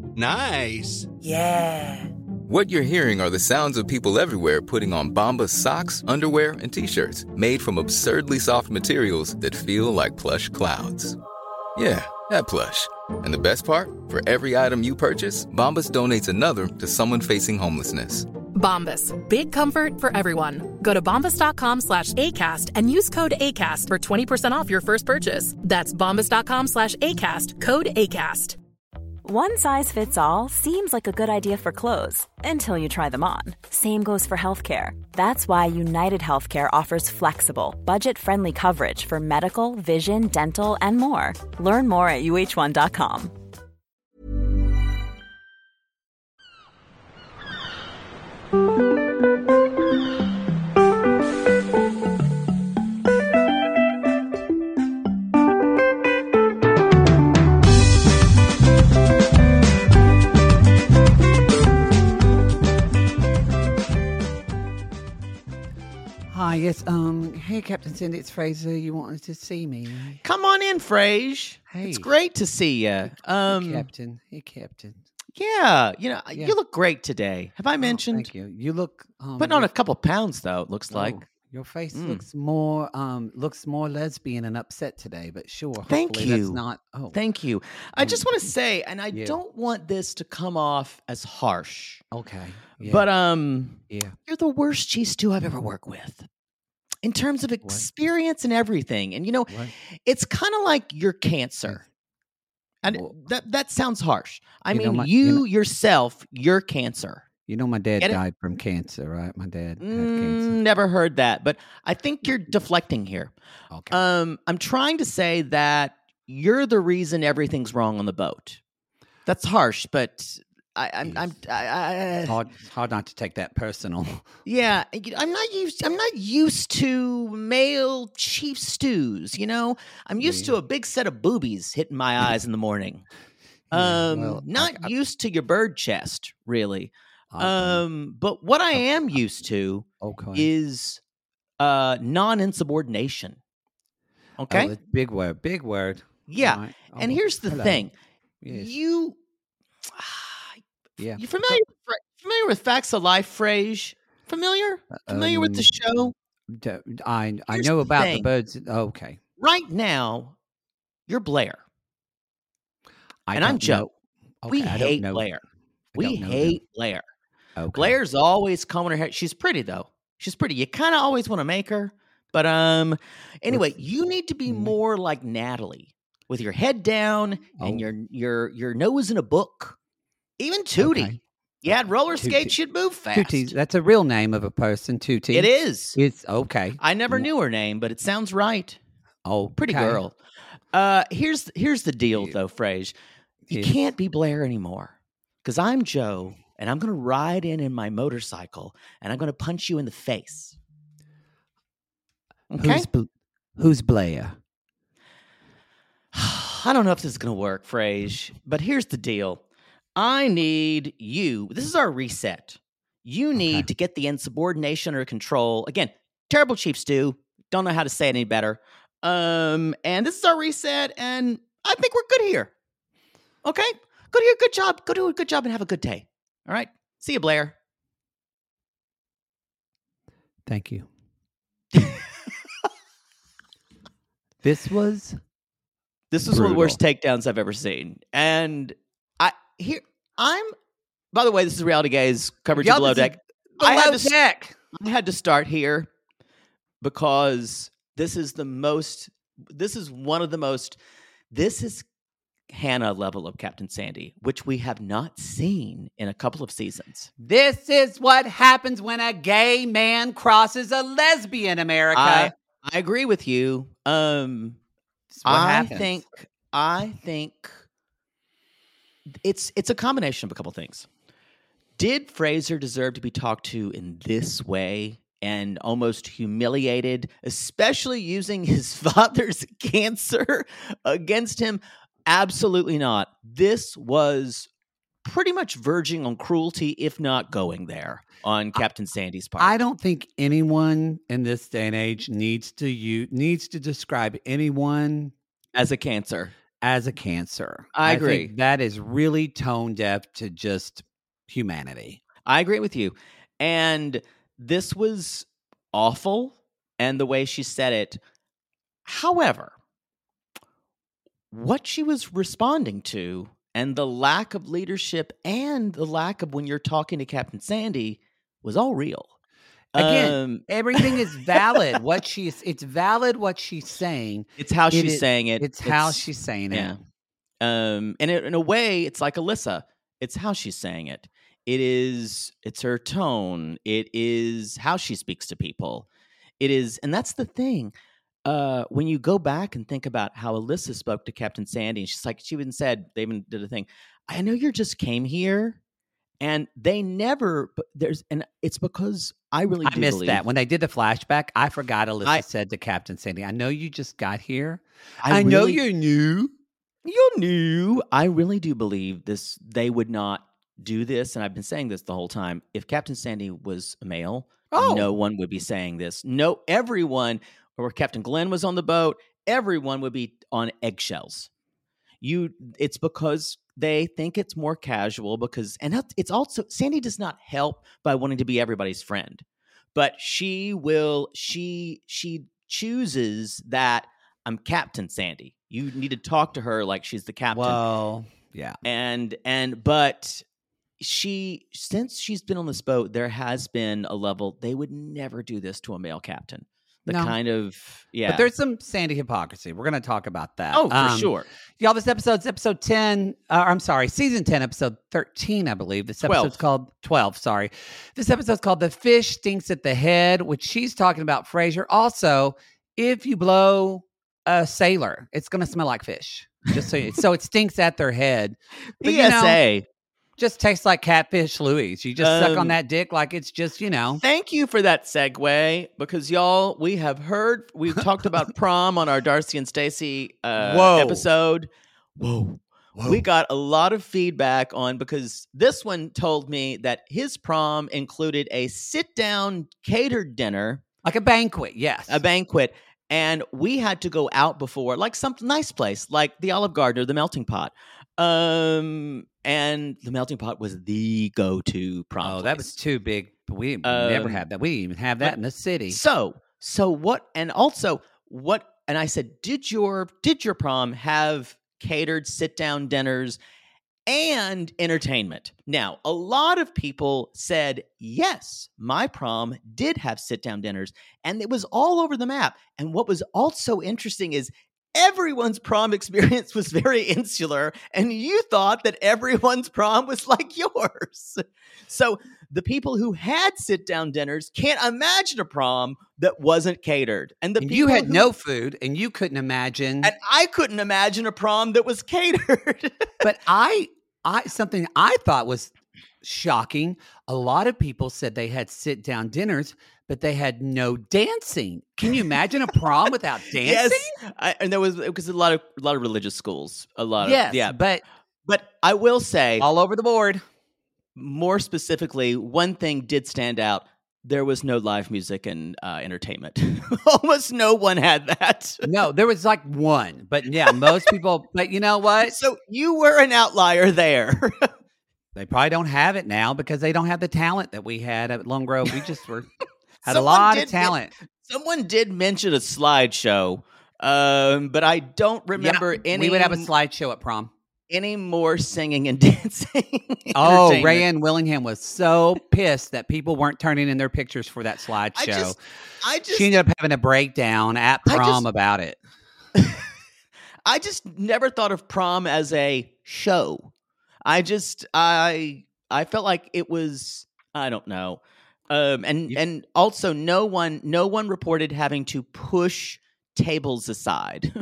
Nice. Yeah. What you're hearing are the sounds of people everywhere putting on Bombas socks, underwear, and T-shirts made from absurdly soft materials that feel like plush clouds. Yeah, that plush. And the best part? For every item you purchase, Bombas donates another to someone facing homelessness. Bombas. Big comfort for everyone. Go to bombas.com/ACAST and use code ACAST for 20% off your first purchase. That's bombas.com/ACAST. Code ACAST. One size fits all seems like a good idea for clothes until you try them on. Same goes for healthcare. That's why United Healthcare offers flexible, budget-friendly coverage for medical, vision, dental, and more. Learn more at uh1.com. Hi, yes, hey, Captain Cindy, it's Fraser. You wanted to see me? Come on in, Frage. Hey. It's great to see you. Hey, Captain. Hey, Captain. Yeah, Yeah. you look great today. Have I mentioned? Thank you. You look Putting on a couple pounds, though, it looks like. Your face looks more lesbian and upset today, but sure. Thank hopefully you. That's not. Thank you. I just want to say, and I don't want this to come off as harsh, Okay. Yeah. but yeah. you're the worst cheese stew I've ever worked with. In terms of experience and everything. And, What? it's kind of like your cancer. And Well- that sounds harsh. I You know, mean, my- yourself, you're cancer. You know, my dad Get it? died from cancer, right? My dad had cancer. Never heard that, but I think you're deflecting here. Okay. I'm trying to say that you're the reason everything's wrong on the boat. That's harsh, but I'm It's hard not to take that personal. yeah, I'm not used to male chief stews, I'm used to a big set of boobies hitting my eyes in the morning. Not used to your bird chest, really. But what I am used to is non-insubordination. Okay? Oh, big word. Yeah. All right. And Oh, here's the hello. thing. Yes. You Yeah. familiar with Facts of Life, Frage? Familiar with the show? I Here's know the about the thing. birds. Okay. Right now, you're Blair. I And I'm don't Joe. know. We Okay, I don't hate know. Blair. I We don't know them. hate Blair. Okay. Blair's always combing her hair. She's pretty though. She's pretty. You kind of always want to make her, but anyway, you need to be more like Natalie, with your head down and your nose in a book. Even Tootie. Okay. You had roller Tootie. skates, you'd move fast. Tootie. That's a real name of a person. Tootie. It is. It's okay. I never knew her name, but it sounds right. Oh, Pretty okay. girl. Here's the deal, though, Frage. You Yes. can't be Blair anymore because I'm Joe, and I'm going to ride in my motorcycle, and I'm going to punch you in the face. Okay? Who's Blair? I don't know if this is going to work, Frage, but here's the deal. I need you. This is our reset. You need to get the insubordination under control. Again, terrible chief stew. Don't know how to say it any better. And this is our reset, and I think we're good here. Okay? Go do your good job. Go do a good job and have a good day. All right? See you, Blair. Thank you. This was This was one of the worst takedowns I've ever seen. And by the way, this is Reality Gaze coverage of Below Deck. I had to start here because this is Hannah level of Captain Sandy, which we have not seen in a couple of seasons. This is what happens when a gay man crosses a lesbian, America. I agree with you. I think it's a combination of a couple things. Did Fraser deserve to be talked to in this way and almost humiliated, especially using his father's cancer against him? Absolutely not. This was pretty much verging on cruelty, if not going there, on Captain Sandy's part. I don't think anyone in this day and age needs to describe anyone as a cancer. as a cancer. I agree. think that is really tone deaf to just humanity. I agree with you. And this was awful, and the way she said it. However, what she was responding to and the lack of leadership and the lack of when you're talking to Captain Sandy was all real. Again, everything is valid. It's valid what she's saying. It's how she's saying it. It's how she's saying it. Yeah. And in a way, it's like Alyssa. It's how she's saying it. It's her tone. It is how she speaks to people. It is, and that's the thing. When you go back and think about how Alyssa spoke to Captain Sandy, and she even said, they even did a thing. I know you just came here, and they never. And it's because I really do missed believe that when they did the flashback. I forgot Alyssa said to Captain Sandy, "I know you just got here. I know you're new. You're new." I really do believe this. They would not do this, and I've been saying this the whole time. If Captain Sandy was a male, no one would be saying this. No, everyone, or Captain Glenn was on the boat, everyone would be on eggshells. It's because they think it's more casual and it's also, Sandy does not help by wanting to be everybody's friend, but she chooses that I'm Captain Sandy. You need to talk to her like she's the captain. Well, yeah. But since she's been on this boat, there has been a level, they would never do this to a male captain. But there's some Sandy hypocrisy. We're going to talk about that. Oh, for sure. Y'all, this episode's episode 10. Season 10, episode 13, I believe. This episode's called 12. Sorry. This episode's called The Fish Stinks at the Head, which she's talking about Frasier. Also, if you blow a sailor, it's going to smell like fish. Just so it stinks at their head. But, PSA. Just tastes like Catfish Louise. You just suck on that dick like it's just, Thank you for that segue, because y'all, we've talked about prom on our Darcy and Stacey episode. Whoa. We got a lot of feedback because this one told me that his prom included a sit-down catered dinner. Like a banquet, yes. A banquet. And we had to go out before, like some nice place, like the Olive Garden or the Melting Pot. And the Melting Pot was the go-to prom place. That was too big. We never had that. We didn't even have that in the city. So what? And also what? And I said, did your prom have catered sit-down dinners and entertainment? Now, a lot of people said, yes, my prom did have sit-down dinners, and it was all over the map. And what was also interesting is everyone's prom experience was very insular, and you thought that everyone's prom was like yours. So the people who had sit-down dinners can't imagine a prom that wasn't catered. And you had no food, and you couldn't imagine. And I couldn't imagine a prom that was catered. But something I thought was shocking. A lot of people said they had sit-down dinners, but they had no dancing. Can you imagine a prom without dancing? Yes, and there was a lot of religious schools. But I will say, all over the board. More specifically, one thing did stand out. There was no live music and entertainment. Almost no one had that. No, there was like one. But yeah, most people. But you know what? So you were an outlier there. They probably don't have it now because they don't have the talent that we had at Lone Grove. We just had a lot of talent. Someone did mention a slideshow, but I don't remember any. We would have a slideshow at prom. Any more singing and dancing? Oh, Rayanne Willingham was so pissed that people weren't turning in their pictures for that slideshow. She ended up having a breakdown at prom about it. I just never thought of prom as a show. I felt like it was, I don't know. And also no one reported having to push tables aside.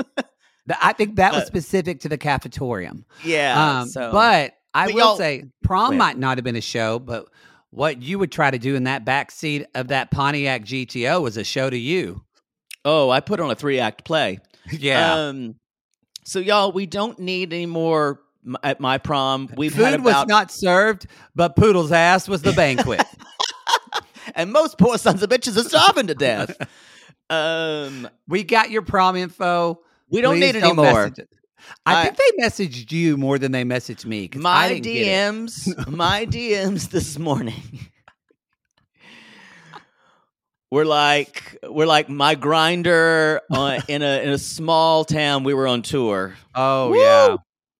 I think that was specific to the cafetorium. Yeah. But I will say prom might not have been a show, but what you would try to do in that back seat of that Pontiac GTO was a show to you. Oh, I put on a 3-act play. Yeah. So y'all, we don't need any more at my prom. Food was not served, but Poodle's ass was the banquet. And most poor sons of bitches are starving to death. We got your prom info. We don't need any more. I think they messaged you more than they messaged me. My DMs this morning. We're like my Grindr in a small town. We were on tour. Oh, Woo! yeah.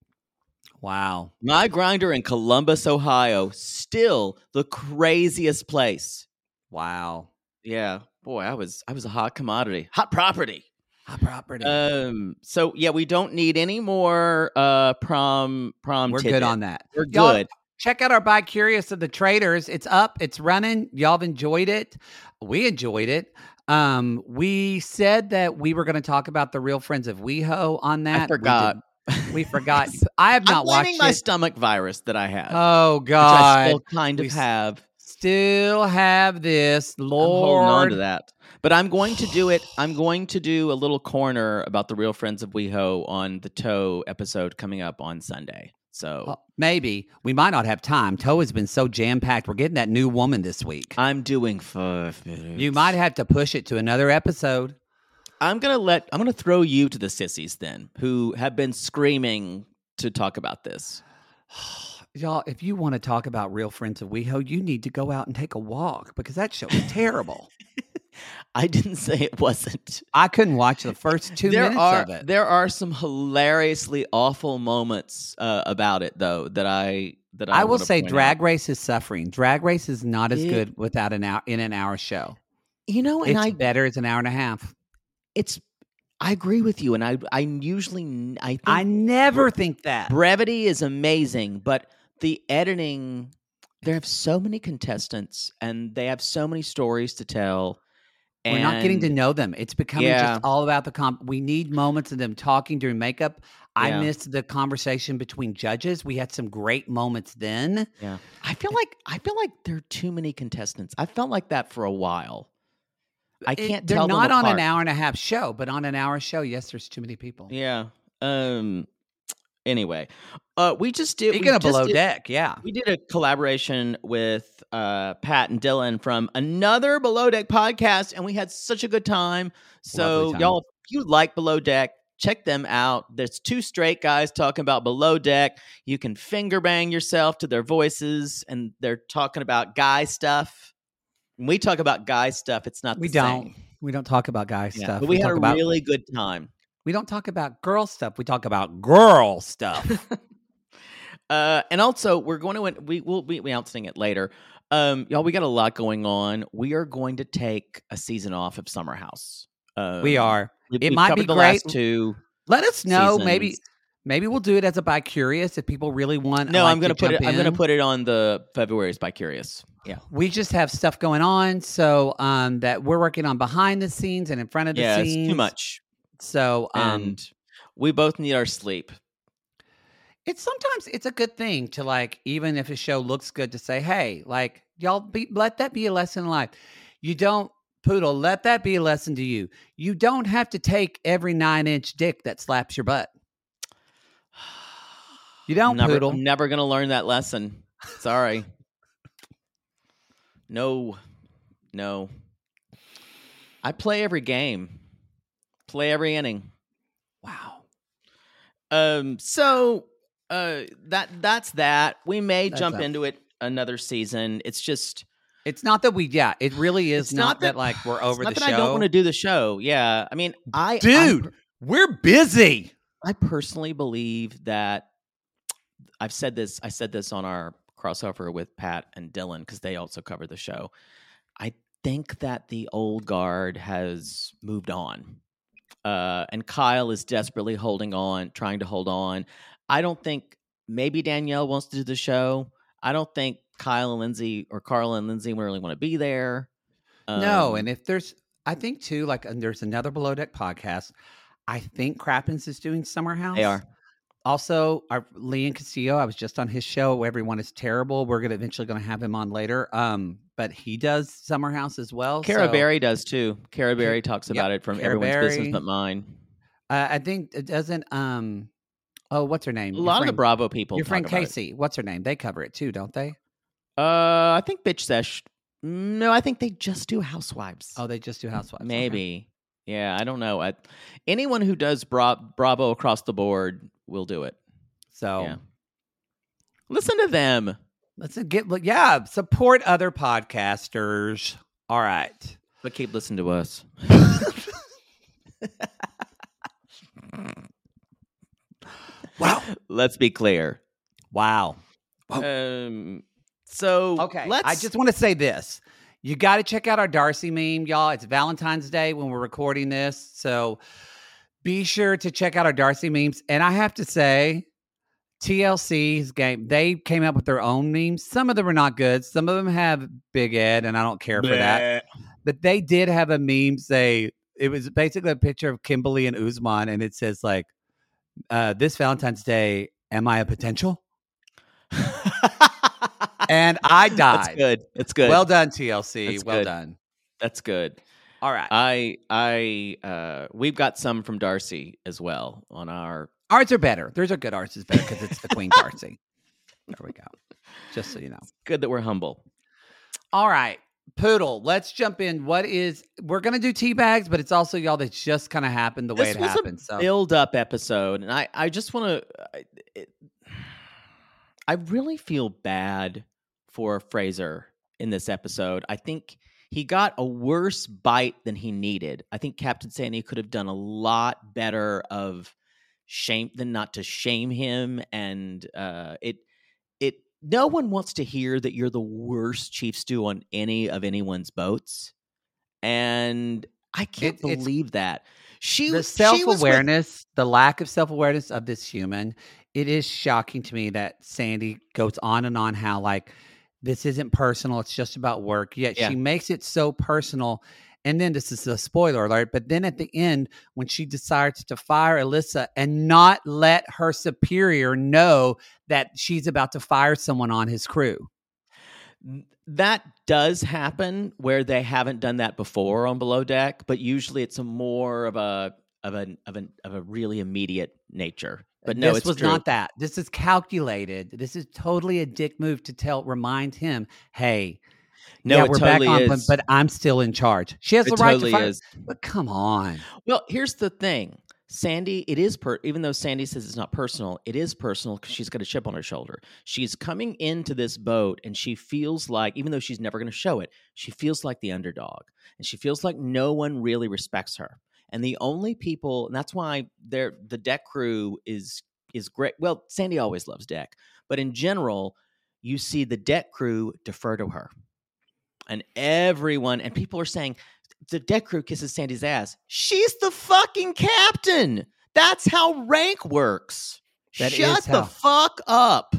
Wow. My Grindr in Columbus, Ohio, still the craziest place. Wow. Yeah. Boy, I was a hot commodity. Hot property. Hot property. So yeah, we don't need any more prom We're tidbit. good on that. We're Y'all, good. check out our Bi Curious of the Traders. It's up. It's running. Y'all have enjoyed it. We enjoyed it. We said that we were going to talk about the Real Friends of WeHo on that. I forgot. We forgot. I have not watched my stomach virus that I had. Oh, Which God. I still kind of have. Still have this. Lord. I'm holding on to that. But I'm going to do it. I'm going to do a little corner about the Real Friends of WeHo on the Toe episode coming up on Sunday. So well, maybe. We might not have time. Toe has been so jam-packed. We're getting that new woman this week. I'm doing 5 minutes. You might have to push it to another episode. I'm gonna throw you to the sissies then, who have been screaming to talk about this. Y'all, if you want to talk about Real Friends of WeHo, you need to go out and take a walk because that show is terrible. I didn't say it wasn't. I couldn't watch the first 2 minutes of it. There are some hilariously awful moments about it, though, that I will say Drag Race is suffering. Drag Race is not as good without an hour show. You know, and it's better. It's an hour and a half. I agree with you, and I never think that brevity is amazing, but the editing. They have so many contestants, and they have so many stories to tell. We're not getting to know them. It's becoming just all about the we need moments of them talking during makeup. I missed the conversation between judges. We had some great moments then. Yeah. I feel like there are too many contestants. I felt like that for a while. I can't tell them they're not on apart. an hour and a half show, but on an hour show, yes, there's too many people. Yeah. Anyway, we just did. Speaking of Below Deck, yeah. We did a collaboration with Pat and Dylan from another Below Deck podcast, and we had such a good time. So, y'all, if you like Below Deck, check them out. There's 2 straight guys talking about Below Deck. You can finger bang yourself to their voices, and they're talking about guy stuff. When we talk about guy stuff, it's not the same. We don't talk about guy stuff. But we had a really good time. We don't talk about girl stuff. We talk about girl stuff. And also, we're going to we'll be announcing it later. Y'all, we got a lot going on. We are going to take a season off of Summer House. We are. It might be the great. Last 2 Let us know. seasons. Maybe we'll do it as a Bi Curious if people really want. No, I'm going to put it. I'm going to put it on the February's Bi Curious. Yeah, we just have stuff going on, so that we're working on behind the scenes and in front of the scenes. It's too much. So, and we both need our sleep. Sometimes it's a good thing to, like, even if a show looks good, to say, hey, like, y'all let that be a lesson in life. You don't, Poodle, let that be a lesson to you. You don't have to take every 9-inch dick that slaps your butt. You don't, Poodle. I'm never going to learn that lesson. Sorry. No. I play every game. Play every inning. Wow. So that's that. We may jump into it another season. It's just it's not that it really is not that like we're over the show. I don't want to do the show. Yeah. I mean, we're busy. I personally believe that I said this on our crossover with Pat and Dylan because they also cover the show. I think that the old guard has moved on. And Kyle is desperately trying to hold on. I don't think maybe Danielle wants to do the show. I don't think Kyle and Lindsay or Carla and Lindsay really want to be there. No, and if I think too, like, and there's another Below Deck podcast. I think Crappens is doing Summer House. They are. Also, our Leon Castillo, I was just on his show, Everyone is Terrible. We're eventually going to have him on later. But he does Summer House as well. Cara Berry does too. Cara Berry talks about it from Everyone's Business But Mine. I think it doesn't. What's her name? A lot of the Bravo people. Your friend Casey. What's her name? They cover it too, don't they? I think Bitch Sesh. No, I think they just do Housewives. Oh, they just do Housewives. Maybe. Okay. Yeah, I don't know. Anyone who does Bravo across the board we'll do it. So listen to them. Support other podcasters. All right. But keep listening to us. Wow. Let's be clear. Wow. So okay, I just want to say this. You got to check out our Darcy meme, y'all. It's Valentine's Day when we're recording this. So be sure to check out our Darcy memes. And I have to say, TLC's game, they came up with their own memes. Some of them are not good. Some of them have Big Ed, and I don't care for that. But they did have a meme it was basically a picture of Kimberly and Usman, and it says like, this Valentine's Day, am I a potential? And I died. That's good. It's good. Well done, TLC. That's well good. done. That's good. All right. We've got some from Darcy as well on our. Ours are better. Theirs are good. Ours is better because it's the Queen Darcy. There we go. Just so you know. It's good that we're humble. All right. Poodle, let's jump in. We're going to do tea bags, but it's also, y'all, that just kind of happened the way it happened. This was a build-up episode, and I just want to. I really feel bad for Fraser in this episode. I think he got a worse bite than he needed. I think Captain Sandy could have done a lot better of shame than not to shame him, and no one wants to hear that you're the worst chief stew on any of anyone's boats, and I can't believe that. The self-awareness, the lack of self-awareness of this human, it is shocking to me that Sandy goes on and on how, like, this isn't personal, it's just about work. Yet she makes it so personal. And then this is a spoiler alert, but then at the end, when she decides to fire Alyssa and not let her superior know that she's about to fire someone on his crew. That does happen where they haven't done that before on Below Deck, but usually it's a more of a really immediate nature. But no, this was true. Not that. This is calculated. This is totally a dick move to remind him, hey, no, we're totally back on, is. but I'm still in charge. She has the right to fire. But come on. Well, here's the thing. Sandy, it is even though Sandy says it's not personal, it is personal because she's got a chip on her shoulder. She's coming into this boat and she feels like, even though she's never going to show it, she feels like the underdog. And she feels like no one really respects her. And the only people, and that's why the deck crew is great. Well, Sandy always loves Deck, but in general, you see the deck crew defer to her. And everyone, and people are saying, the deck crew kisses Sandy's ass. She's the fucking captain. That's how rank works. Shut the fuck up.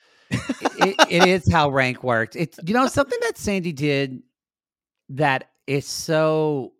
It is how rank works. It's, something that Sandy did that is so,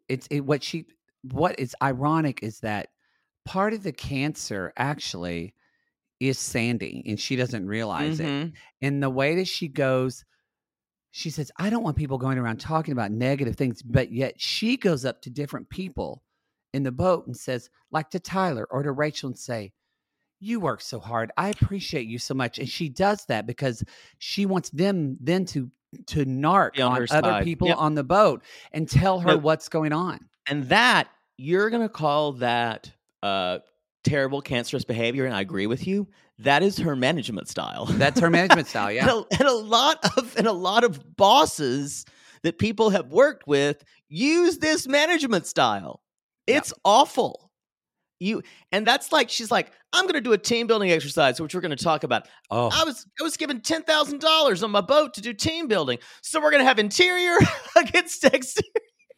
what is ironic is that part of the cancer actually is Sandy, and she doesn't realize it. And the way that she goes, she says, I don't want people going around talking about negative things, but yet she goes up to different people in the boat and says, like to Tyler or to Rachel, and say, you work so hard. I appreciate you so much. And she does that because she wants them then to narc on other people on the boat and tell her what's going on. And that, you're going to call that terrible cancerous behavior, and I agree with you. That is her management style. That's her management style, yeah. and a lot of bosses that people have worked with use this management style. It's awful. And that's like, she's like, I'm going to do a team building exercise, which we're going to talk about. Oh. I was given $10,000 on my boat to do team building, so we're going to have interior against exterior.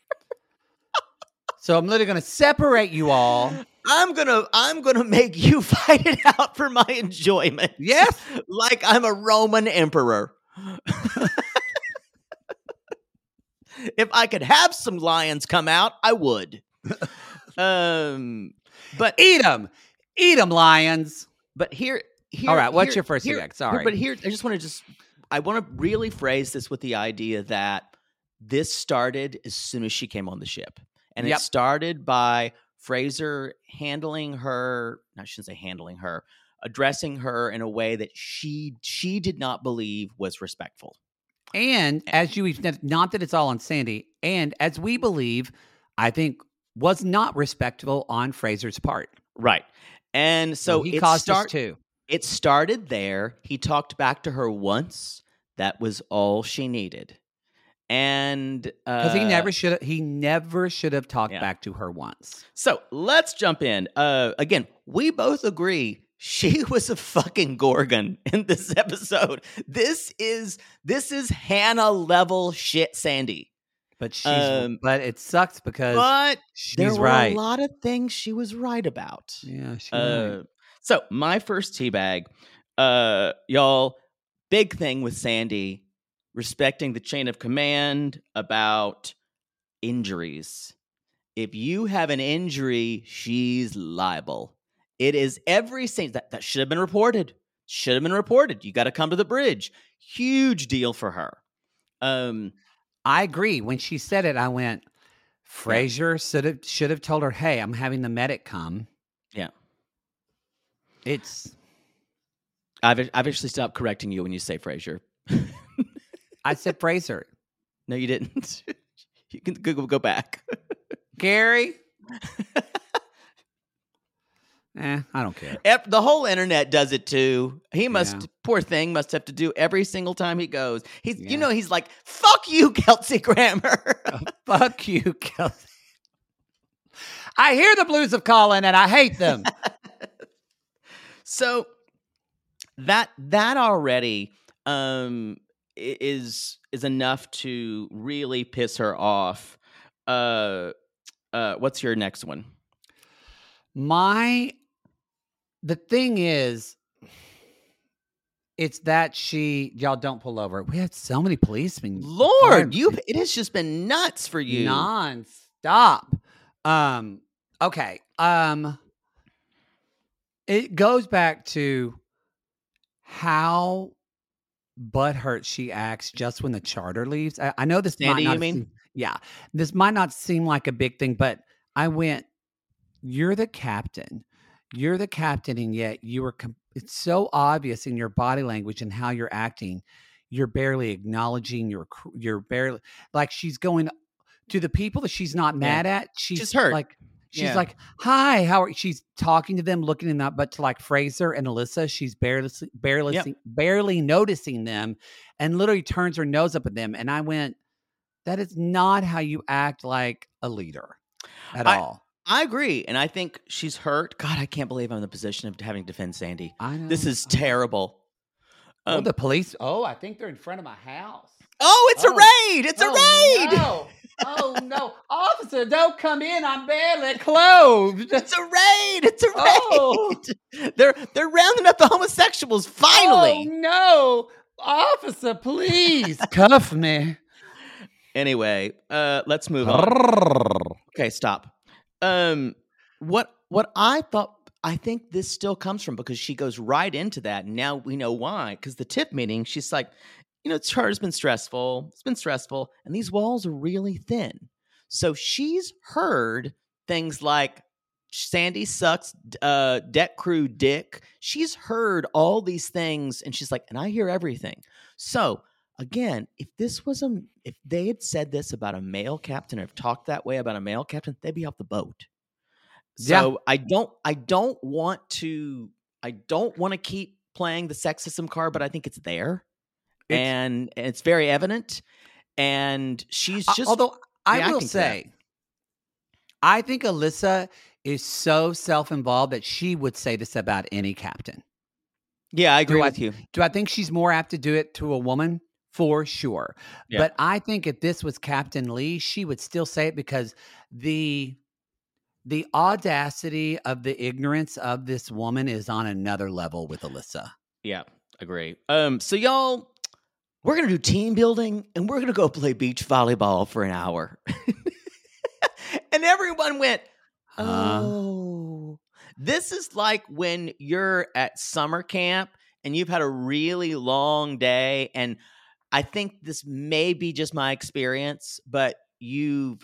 So I'm literally going to separate you all. I'm gonna make you fight it out for my enjoyment. Yes, like I'm a Roman emperor. If I could have some lions come out, I would. But eat them, lions. But here. All right, what's your first thing? Sorry, but here, I want to really phrase this with the idea that this started as soon as she came on the ship, and it started by Fraser addressing her in a way that she did not believe was respectful. And not that it's all on Sandy, and as we believe, I think was not respectful on Fraser's part. Right. And so he caused this too. It started there. He talked back to her once. That was all she needed. And because he never should have talked back to her once. So let's jump in. Again, we both agree she was a fucking Gorgon in this episode. This is Hannah level shit, Sandy. But but it sucks because there were a lot of things she was right about. Yeah, she's right. So my first teabag, y'all, big thing with Sandy, respecting the chain of command about injuries. If you have an injury, she's liable. It is every scene that should have been reported. Should have been reported. You got to come to the bridge. Huge deal for her. I agree. When she said it, I went, Frasier should have told her, hey, I'm having the medic come. Yeah. I've actually stopped correcting you when you say Frasier. I said Fraser. No, you didn't. You can go back. Gary? I don't care. The whole internet does it too. He poor thing, must have to do every single time he goes. He's like, fuck you, Kelsey Grammer. Fuck you, Kelsey. I hear the blues of Colin and I hate them. So that already is enough to really piss her off. What's your next one? The thing is, it's that y'all don't pull over. We had so many policemen. Lord, it has just been nuts for you. Non-stop. Okay. It goes back to how butthurt she acts just when the charter leaves. I know this Sandy, might not this might not seem like a big thing, but I went, you're the captain. You're the captain, and yet it's so obvious in your body language and how you're acting. You're barely acknowledging you're barely, like, she's going to the people that she's not mad at. She's hurt. Like, she's like, hi, how are you? She's talking to them, looking in that, but to like Fraser and Alyssa, she's barely noticing them and literally turns her nose up at them. And I went, that is not how you act like a leader at all. I agree. And I think she's hurt. God, I can't believe I'm in the position of having to defend Sandy. I know. This is terrible. The police. Oh, I think they're in front of my house. Oh, it's a raid. It's a raid. No. Oh, no. Officer, don't come in. I'm barely clothed. It's a raid. It's a raid. Oh. They're rounding up the homosexuals, finally. Oh, no. Officer, please cuff me. Anyway, let's move on. Okay, stop. What I think this still comes from, because she goes right into that. And now we know why. Because the tip meeting, she's like, charter's been stressful. It's been stressful. And these walls are really thin. So she's heard things like Sandy sucks, deck crew dick. She's heard all these things. And she's like, and I hear everything. So again, if they had said this about a male captain, or talked that way about a male captain, they'd be off the boat. So I don't want to keep playing the sexism card, but I think it's there, and it's very evident. And she's just. Although I will say, I think Alyssa is so self-involved that she would say this about any captain. Yeah, I agree with you. Do I think she's more apt to do it to a woman? For sure. Yeah. But I think if this was Captain Lee, she would still say it, because the audacity of the ignorance of this woman is on another level with Alyssa. Yeah, agree. So y'all, we're going to do team building, and we're going to go play beach volleyball for an hour. And everyone went, oh. This is like when you're at summer camp and you've had a really long day, and I think this may be just my experience, but you've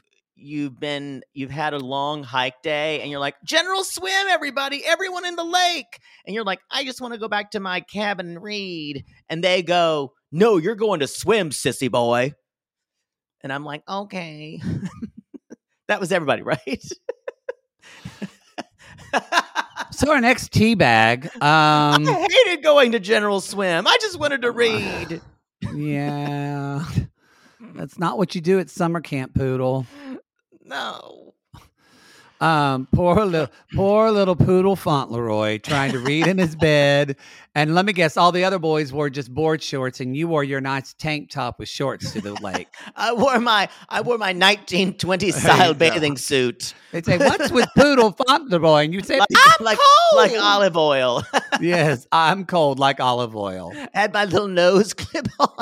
had a long hike day, and you're like, general swim, everybody, everyone in the lake. And you're like, I just want to go back to my cabin and read. And they go, no, you're going to swim, sissy boy. And I'm like, okay. That was everybody, right? So our next teabag. I hated going to General Swim. I just wanted to read. Yeah. That's not what you do at summer camp, Poodle. No. Poor little Poodle Fauntleroy trying to read in his bed. And let me guess, all the other boys wore just board shorts, and you wore your nice tank top with shorts to the lake. I wore my 1920 style bathing suit. They'd say, "What's with Poodle Fauntleroy?" And you say, "I'm cold, like olive oil." Yes, I'm cold like olive oil. Had my little nose clip on.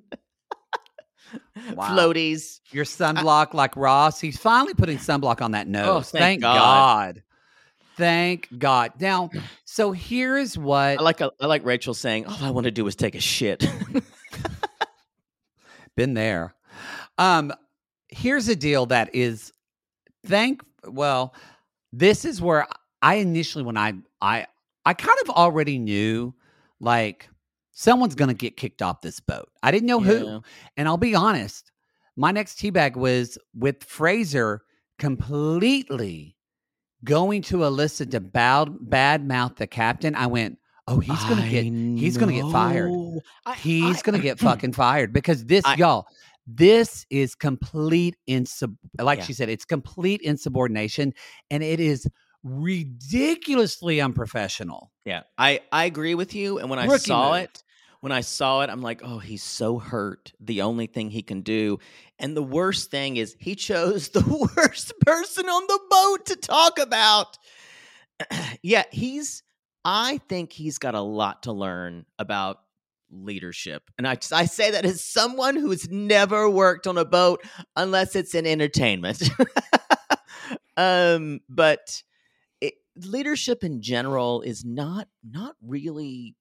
Wow. Floaties. Your sunblock like Ross. He's finally putting sunblock on that nose. Oh, thank God. Thank God. Now, so here's what I like Rachel saying, all I want to do is take a shit. Been there. Here's a deal that is this is where I initially, when I kind of already knew, like, someone's going to get kicked off this boat. I didn't know who. And I'll be honest, my next teabag was with Fraser completely going to Alyssa to badmouth the captain. I went, oh, he's going to get fired. He's going to get fucking fired because this is complete she said, it's complete insubordination, and it is ridiculously unprofessional. Yeah, I agree with you. And when I saw it, I'm like, oh, he's so hurt. The only thing he can do. And the worst thing is he chose the worst person on the boat to talk about. Yeah, I think he's got a lot to learn about leadership. And I say that as someone who has never worked on a boat unless it's in entertainment. But leadership in general is not really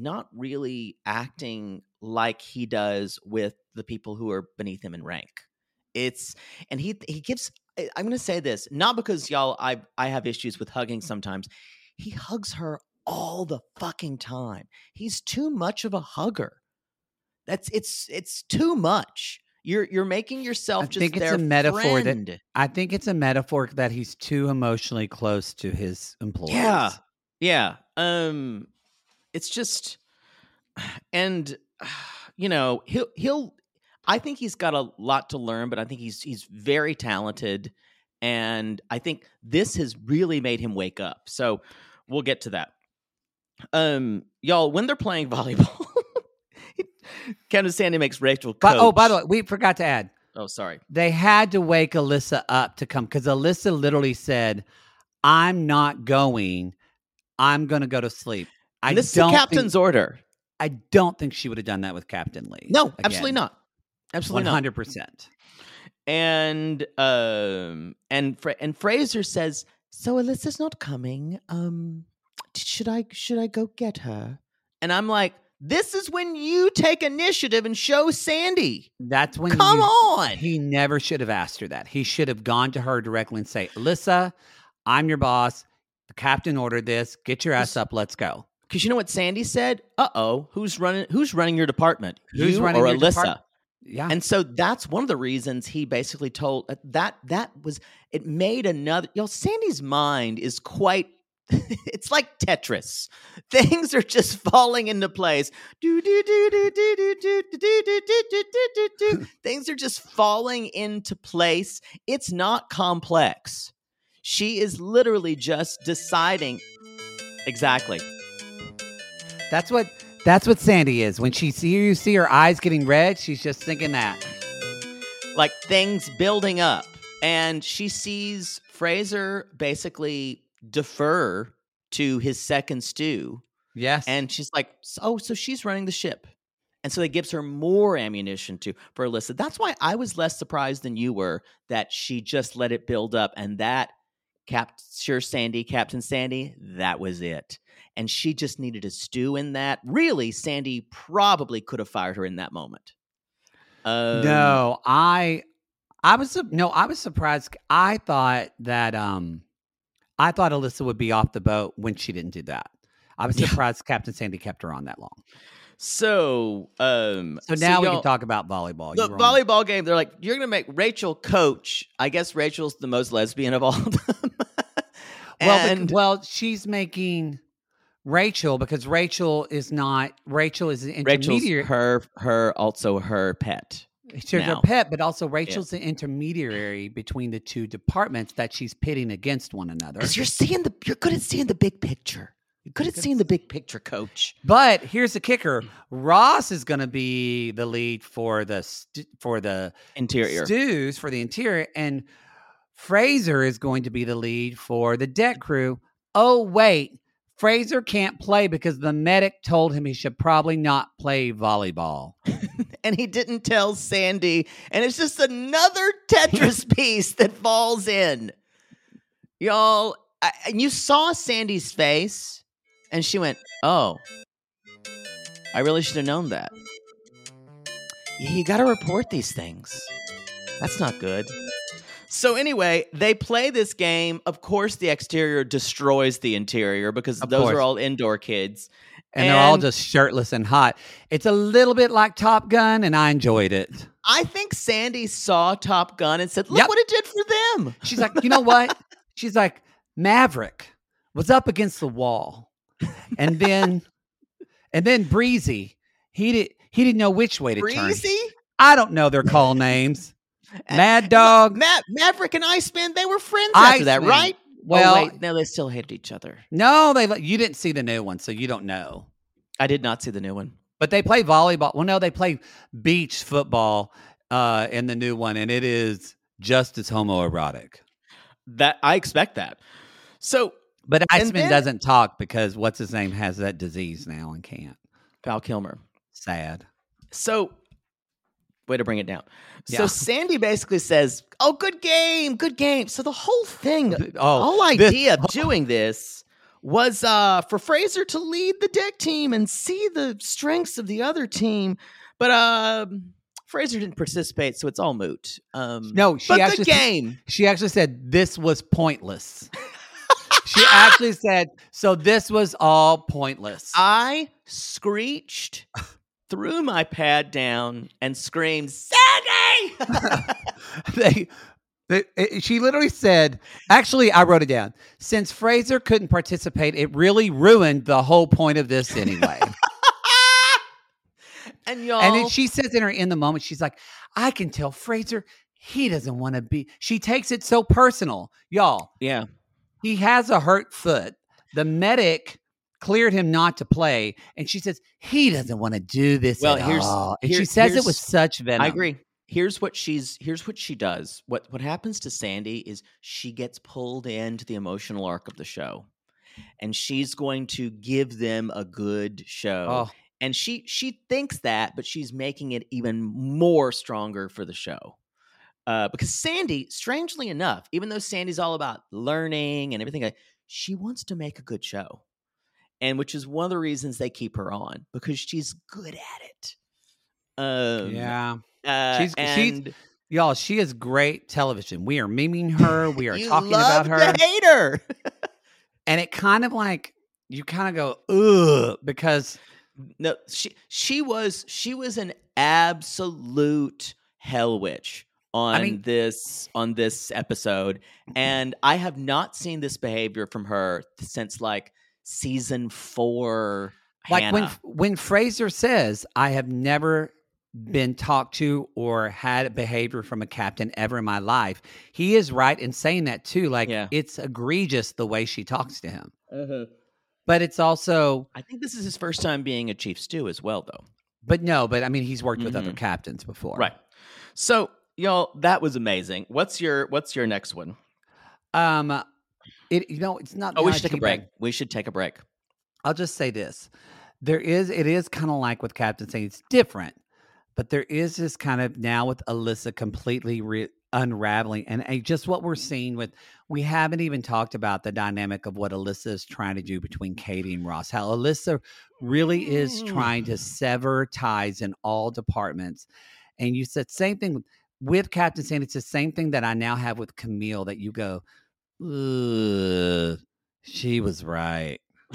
acting like he does with the people who are beneath him in rank. And he gives, I'm going to say this, not because y'all, I have issues with hugging sometimes. He hugs her all the fucking time. He's too much of a hugger. It's too much. You're making yourself just their friend. I think it's a metaphor that he's too emotionally close to his employees. Yeah. It's just, and he'll. I think he's got a lot to learn, but I think he's very talented, and I think this has really made him wake up. So we'll get to that. Y'all, when they're playing volleyball, Captain Sandy makes Rachel coach. By the way, we forgot to add. Oh, sorry. They had to wake Alyssa up to come because Alyssa literally said, "I'm not going. I'm going to go to sleep." This is the captain's order. I don't think she would have done that with Captain Lee. No, again. Absolutely not. Absolutely 100%. And Fraser says, "So Alyssa's not coming. Should I go get her?" And I'm like, this is when you take initiative and show Sandy. That's when Come on. He never should have asked her that. He should have gone to her directly and say, "Alyssa, I'm your boss. The captain ordered this. Get your ass up. Let's go." Because you know what Sandy said? Uh-oh, who's running your department? Who's you running or your Alyssa? Department? Yeah. And so that's one of the reasons he basically told it made another, Sandy's mind is quite, it's like Tetris. Things are just falling into place. Things are just falling into place. It's not complex. She is literally just deciding. Exactly. That's what Sandy is. When you see her eyes getting red, she's just thinking that. Like things building up. And she sees Fraser basically defer to his second stew. Yes. And she's like, so she's running the ship. And so it gives her more ammunition for Alyssa. That's why I was less surprised than you were that she just let it build up. And that Captain Sandy, that was it. And she just needed to stew in that. Really, Sandy probably could have fired her in that moment. No, I was surprised. I thought Alyssa would be off the boat when she didn't do that. I was surprised Captain Sandy kept her on that long. So now we can talk about volleyball. The volleyball game, they're like, you're going to make Rachel coach. I guess Rachel's the most lesbian of all of them. Well, she's making Rachel because Rachel is an intermediary. Rachel's her pet. She's her pet, but also Rachel's the intermediary between the two departments that she's pitting against one another. Because you're good at seeing the big picture. You're good at seeing the big picture, Coach. But here's the kicker: Ross is going to be the lead for the interior stews for the interior, and Fraser is going to be the lead for the deck crew. Oh wait, Fraser can't play because the medic told him he should probably not play volleyball. And he didn't tell Sandy, and it's just another Tetris piece that falls in. Y'all, and you saw Sandy's face. And she went, oh, I really should have known that. You got to report these things. That's not good. So anyway, they play this game. Of course, the exterior destroys the interior because those are all indoor kids. And they're all just shirtless and hot. It's a little bit like Top Gun, and I enjoyed it. I think Sandy saw Top Gun and said, look what it did for them. She's like, you know what? She's like, Maverick was up against the wall. And then Breezy, he didn't know which way to turn. Breezy? I don't know their call names. Mad Dog, Maverick and Iceman, they were friends after that, right? Well, no, they still hated each other. No, you didn't see the new one, so you don't know. I did not see the new one, but they play volleyball. Well, no, they play beach football in the new one, and it is just as homoerotic. That I expect that. So. But Iceman doesn't talk because what's his name has that disease now and can't. Val Kilmer. Sad. So, way to bring it down. Yeah. So Sandy basically says, "Oh, good game, good game." So the whole thing, whole idea of doing this was for Fraser to lead the deck team and see the strengths of the other team, but Fraser didn't participate, so it's all moot. No, good game. She actually said this was pointless. She actually said, so this was all pointless. I screeched, threw my pad down, and screamed, Sandy! She literally said, actually, I wrote it down. Since Fraser couldn't participate, it really ruined the whole point of this anyway. And then she says in the moment, she's like, I can tell Fraser, he doesn't want to be. She takes it so personal. Y'all. Yeah. He has a hurt foot. The medic cleared him not to play, and she says he doesn't want to do this at all. And she says it with such venom. I agree. Here's what she does. What happens to Sandy is she gets pulled into the emotional arc of the show, and she's going to give them a good show. Oh. And she thinks that, but she's making it even more stronger for the show. Because Sandy, strangely enough, even though Sandy's all about learning and everything, she wants to make a good show. And which is one of the reasons they keep her on, because she's good at it. She is great television. We are memeing her. We are talking about her. You hate her. And it kind of like, you kind of go, ugh, because. No, she was an absolute hell witch. On this episode, and I have not seen this behavior from her since like season 4. Like Hannah. when Fraser says, "I have never been talked to or had behavior from a captain ever in my life," he is right in saying that too. Like it's egregious the way she talks to him. Mm-hmm. But it's also, I think this is his first time being a chief stew as well, though. But I mean, he's worked with other captains before, right? So. Y'all, that was amazing. What's your next one? It's not. Oh, we should take a break. We should take a break. I'll just say this: it is kind of like with Captain saying it's different, but there is this kind of now with Alyssa completely unraveling, and just what we're seeing with. We haven't even talked about the dynamic of what Alyssa is trying to do between Katie and Ross. How Alyssa really is trying to sever ties in all departments, and you said same thing with Captain Sandy. It's the same thing that I now have with Camille, that you go, ugh, she was right.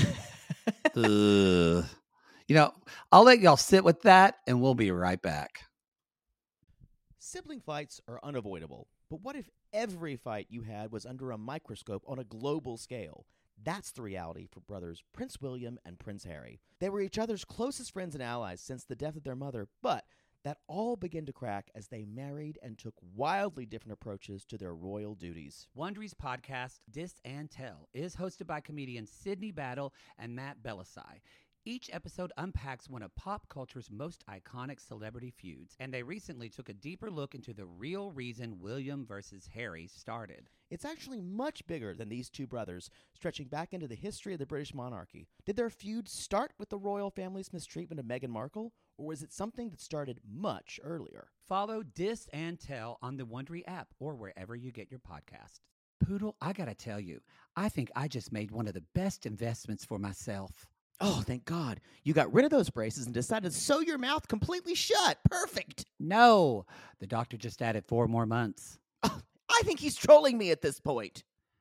Ugh. I'll let y'all sit with that, and we'll be right back. Sibling fights are unavoidable, but what if every fight you had was under a microscope on a global scale. That's the reality for brothers Prince William and Prince Harry. They were each other's closest friends and allies since the death of their mother, but that all began to crack as they married and took wildly different approaches to their royal duties. Wondery's podcast, Dis and Tell, is hosted by comedians Sydney Battle and Matt Belisai. Each episode unpacks one of pop culture's most iconic celebrity feuds, and they recently took a deeper look into the real reason William versus Harry started. It's actually much bigger than these two brothers, stretching back into the history of the British monarchy. Did their feud start with the royal family's mistreatment of Meghan Markle, or was it something that started much earlier? Follow Dis and Tell on the Wondery app or wherever you get your podcasts. Poodle, I gotta tell you, I think I just made one of the best investments for myself. Oh, thank God. You got rid of those braces and decided to sew your mouth completely shut. Perfect. No, the doctor just added 4 more months. Oh, I think he's trolling me at this point.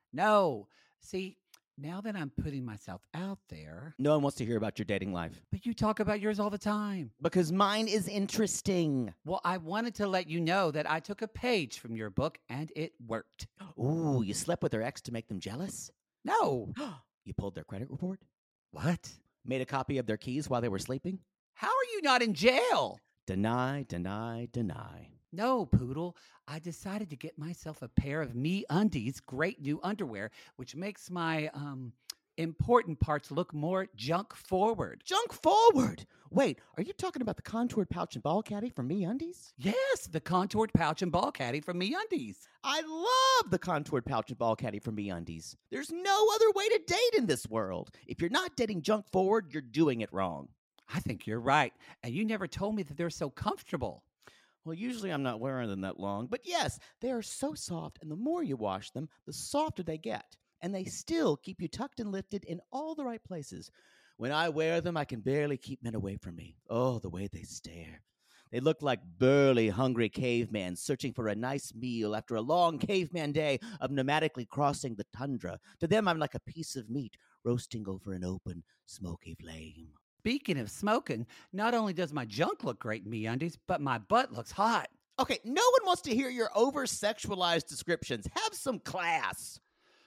No. See, now that I'm putting myself out there... No one wants to hear about your dating life. But you talk about yours all the time. Because mine is interesting. Well, I wanted to let you know that I took a page from your book and it worked. Ooh, you slept with their ex to make them jealous? No. You pulled their credit report? What? Made a copy of their keys while they were sleeping? How are you not in jail? Deny, deny, deny. No, Poodle. I decided to get myself a pair of MeUndies great new underwear, which makes my important parts look more junk forward. Junk forward? Wait, are you talking about the contoured pouch and ball caddy from MeUndies? Yes, the contoured pouch and ball caddy from MeUndies. I love the contoured pouch and ball caddy from MeUndies. There's no other way to date in this world. If you're not dating junk forward, you're doing it wrong. I think you're right. And you never told me that they're so comfortable. Well, usually I'm not wearing them that long, but yes, they are so soft, and the more you wash them, the softer they get. And they still keep you tucked and lifted in all the right places. When I wear them, I can barely keep men away from me. Oh, the way they stare. They look like burly, hungry cavemen searching for a nice meal after a long caveman day of nomadically crossing the tundra. To them, I'm like a piece of meat roasting over an open, smoky flame. Speaking of smoking, not only does my junk look great in MeUndies, but my butt looks hot. Okay, no one wants to hear your over-sexualized descriptions. Have some class.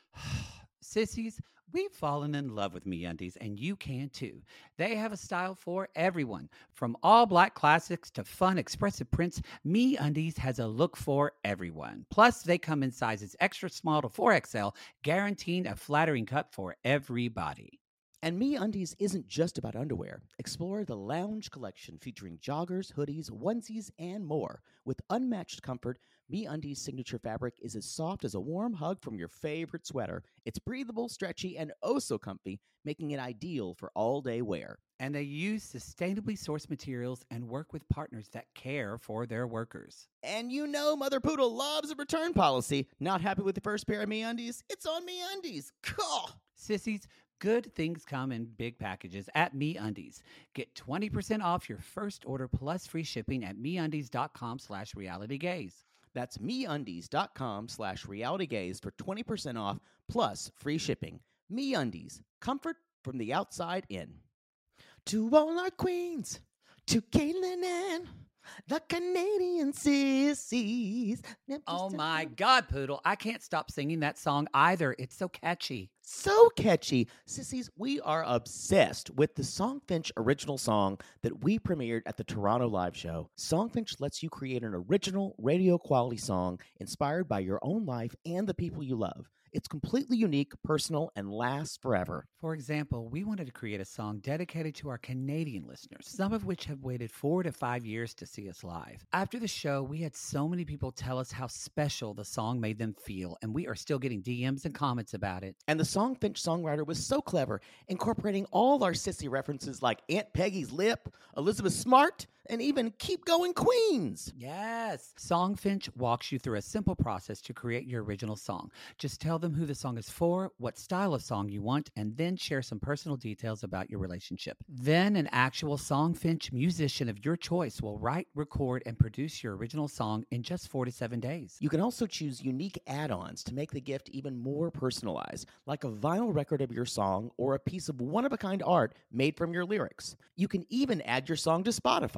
Sissies, we've fallen in love with MeUndies, and you can too. They have a style for everyone. From all black classics to fun, expressive prints, MeUndies has a look for everyone. Plus, they come in sizes extra small to 4XL, guaranteeing a flattering cut for everybody. And MeUndies isn't just about underwear. Explore the Lounge collection featuring joggers, hoodies, onesies, and more. With unmatched comfort, MeUndies' signature fabric is as soft as a warm hug from your favorite sweater. It's breathable, stretchy, and oh so comfy, making it ideal for all-day wear. And they use sustainably sourced materials and work with partners that care for their workers. And you know Mother Poodle loves a return policy. Not happy with the first pair of MeUndies? It's on MeUndies. Cool. Sissies, good things come in big packages at MeUndies. Get 20% off your first order plus free shipping at MeUndies.com/realitygaze. That's MeUndies.com/realitygaze for 20% off plus free shipping. MeUndies, comfort from the outside in. To all our queens, to Caitlin and the Canadian sissies. Oh my God, Poodle. I can't stop singing that song either. It's so catchy. So catchy. Sissies, we are obsessed with the Songfinch original song that we premiered at the Toronto Live Show. Songfinch lets you create an original radio quality song inspired by your own life and the people you love. It's completely unique, personal, and lasts forever. For example, we wanted to create a song dedicated to our Canadian listeners, some of which have waited 4 to 5 years to see us live. After the show, we had so many people tell us how special the song made them feel, and we are still getting DMs and comments about it. And the Songfinch songwriter was so clever, incorporating all our sissy references like Aunt Peggy's Lip, Elizabeth Smart, and even Keep Going Queens. Yes. Songfinch walks you through a simple process to create your original song. Just tell them who the song is for, what style of song you want, and then share some personal details about your relationship. Then an actual Songfinch musician of your choice will write, record, and produce your original song in just 4 to 7 days. You can also choose unique add-ons to make the gift even more personalized, like a vinyl record of your song or a piece of one-of-a-kind art made from your lyrics. You can even add your song to Spotify.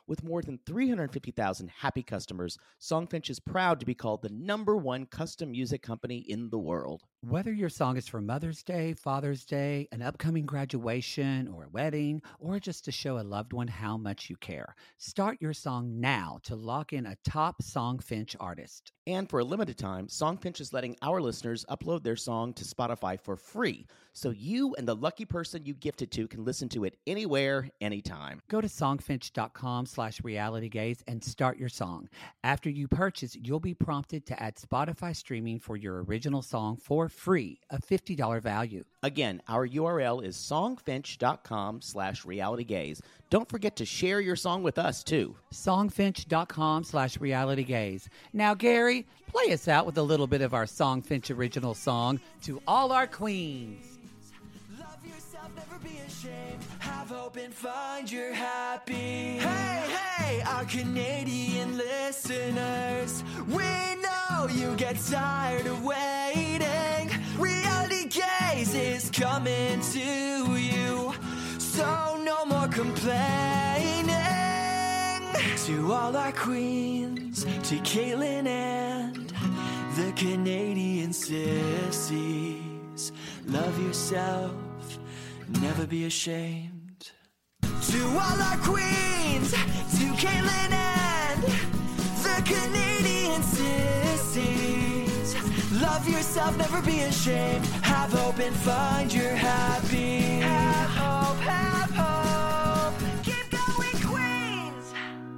With more than 350,000 happy customers, Songfinch is proud to be called the #1 custom music company in the world. Whether your song is for Mother's Day, Father's Day, an upcoming graduation, or a wedding, or just to show a loved one how much you care, start your song now to lock in a top Songfinch artist. And for a limited time, Songfinch is letting our listeners upload their song to Spotify for free, so you and the lucky person you gifted to can listen to it anywhere, anytime. Go to songfinch.com/realitygaze and start your song. After you purchase, you'll be prompted to add Spotify streaming for your original song for free, a $50 value. Again, our URL is songfinch.com/realitygaze. Don't forget to share your song with us, too. Songfinch.com/realitygaze. Now, Gary, play us out with a little bit of our Songfinch original song, To All Our Queens. Love yourself, never be ashamed. Have hope and find your happy. Hey, hey, our Canadian listeners. We know you get tired of waiting. Reality Gaze is coming to you. So no more complaining. To all our queens, to Caitlin and the Canadian sissies. Love yourself, never be ashamed. To all our queens, to Caitlin and the Canadian sissies. Love yourself, never be ashamed. Have hope and find your happy. Have hope, have hope. Keep going, queens.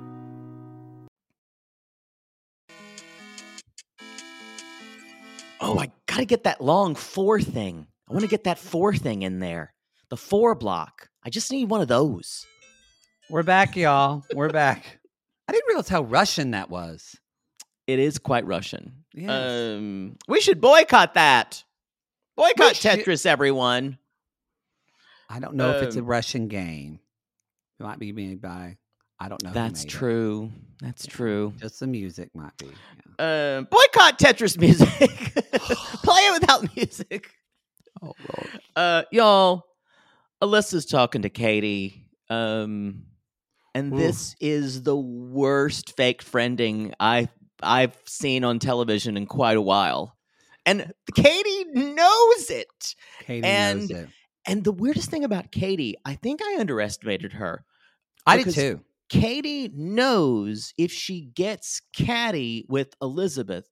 Oh, I gotta get that long 4 thing. I want to get that 4 thing in there. The 4 block. I just need one of those. We're back, y'all. We're back. I didn't realize how Russian that was. It is quite Russian. Yes. We should boycott that. Boycott Tetris, everyone. I don't know if it's a Russian game. It might be made by, I don't know. That's true. That's true. Just the music might be. Yeah. Boycott Tetris music. Play it without music. Oh, Lord. Y'all, Alyssa's talking to Katie. And this is the worst fake friending I've seen on television in quite a while. And Katie knows it. Katie knows it. And the weirdest thing about Katie, I think I underestimated her. I did too. Katie knows if she gets catty with Alyssa,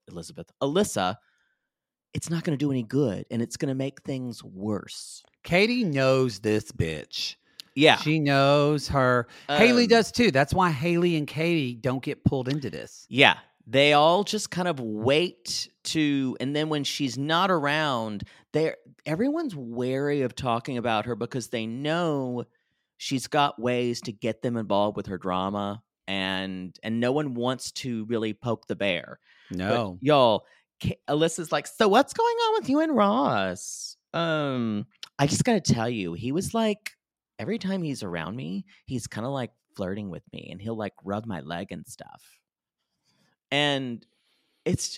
it's not going to do any good, and it's going to make things worse. Katie knows this bitch. Yeah. She knows her. Haley does too. That's why Haley and Katie don't get pulled into this. Yeah. They all just kind of wait to, and then when she's not around, everyone's wary of talking about her because they know she's got ways to get them involved with her drama, and no one wants to really poke the bear. No. But, y'all, Alyssa's like, so what's going on with you and Ross? I just got to tell you, he was like, every time he's around me, he's kind of like flirting with me, and he'll like rub my leg and stuff. And it's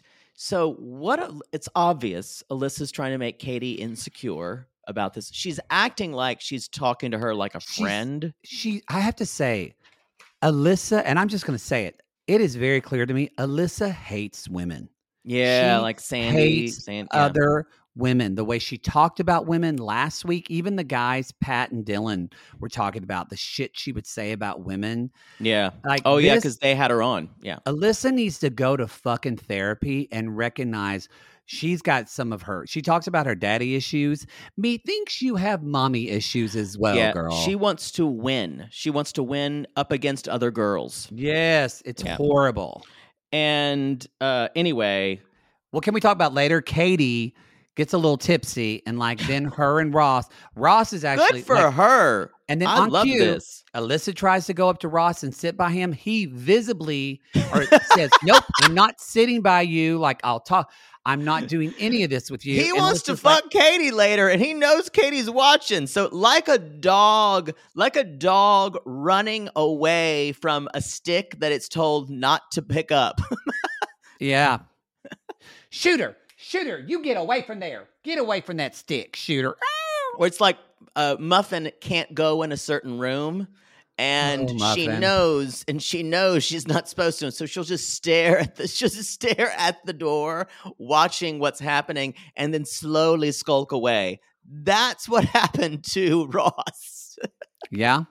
obvious Alyssa's trying to make Katie insecure about this. She's acting like she's talking to her like a friend. I have to say, Alyssa, and I'm just going to say it, it is very clear to me, Alyssa hates women. Yeah, she like Sandy. Other women. The way she talked about women last week, even the guys, Pat and Dylan, were talking about the shit she would say about women. Yeah. Like, yeah, because they had her on. Yeah. Alyssa needs to go to fucking therapy and recognize she's got some of her. She talks about her daddy issues. Methinks you have mommy issues as well, girl. She wants to win. She wants to win up against other girls. Yes, it's horrible. And anyway, what can we talk about later? Katie gets a little tipsy, and like then her and Ross is actually good for her. And then I on love cue, this. Alyssa tries to go up to Ross and sit by him. He visibly says, "Nope, I'm not sitting by you. Like I'll talk. I'm not doing any of this with you." He wants to fuck Katie later, and he knows Katie's watching. So like a dog running away from a stick that it's told not to pick up. Yeah. Shooter, you get away from there. Get away from that stick, Shooter. Or it's like Muffin can't go in a certain room, And she knows she's not supposed to. And so she'll just stare at the door, watching what's happening, and then slowly skulk away. That's what happened to Ross. Yeah.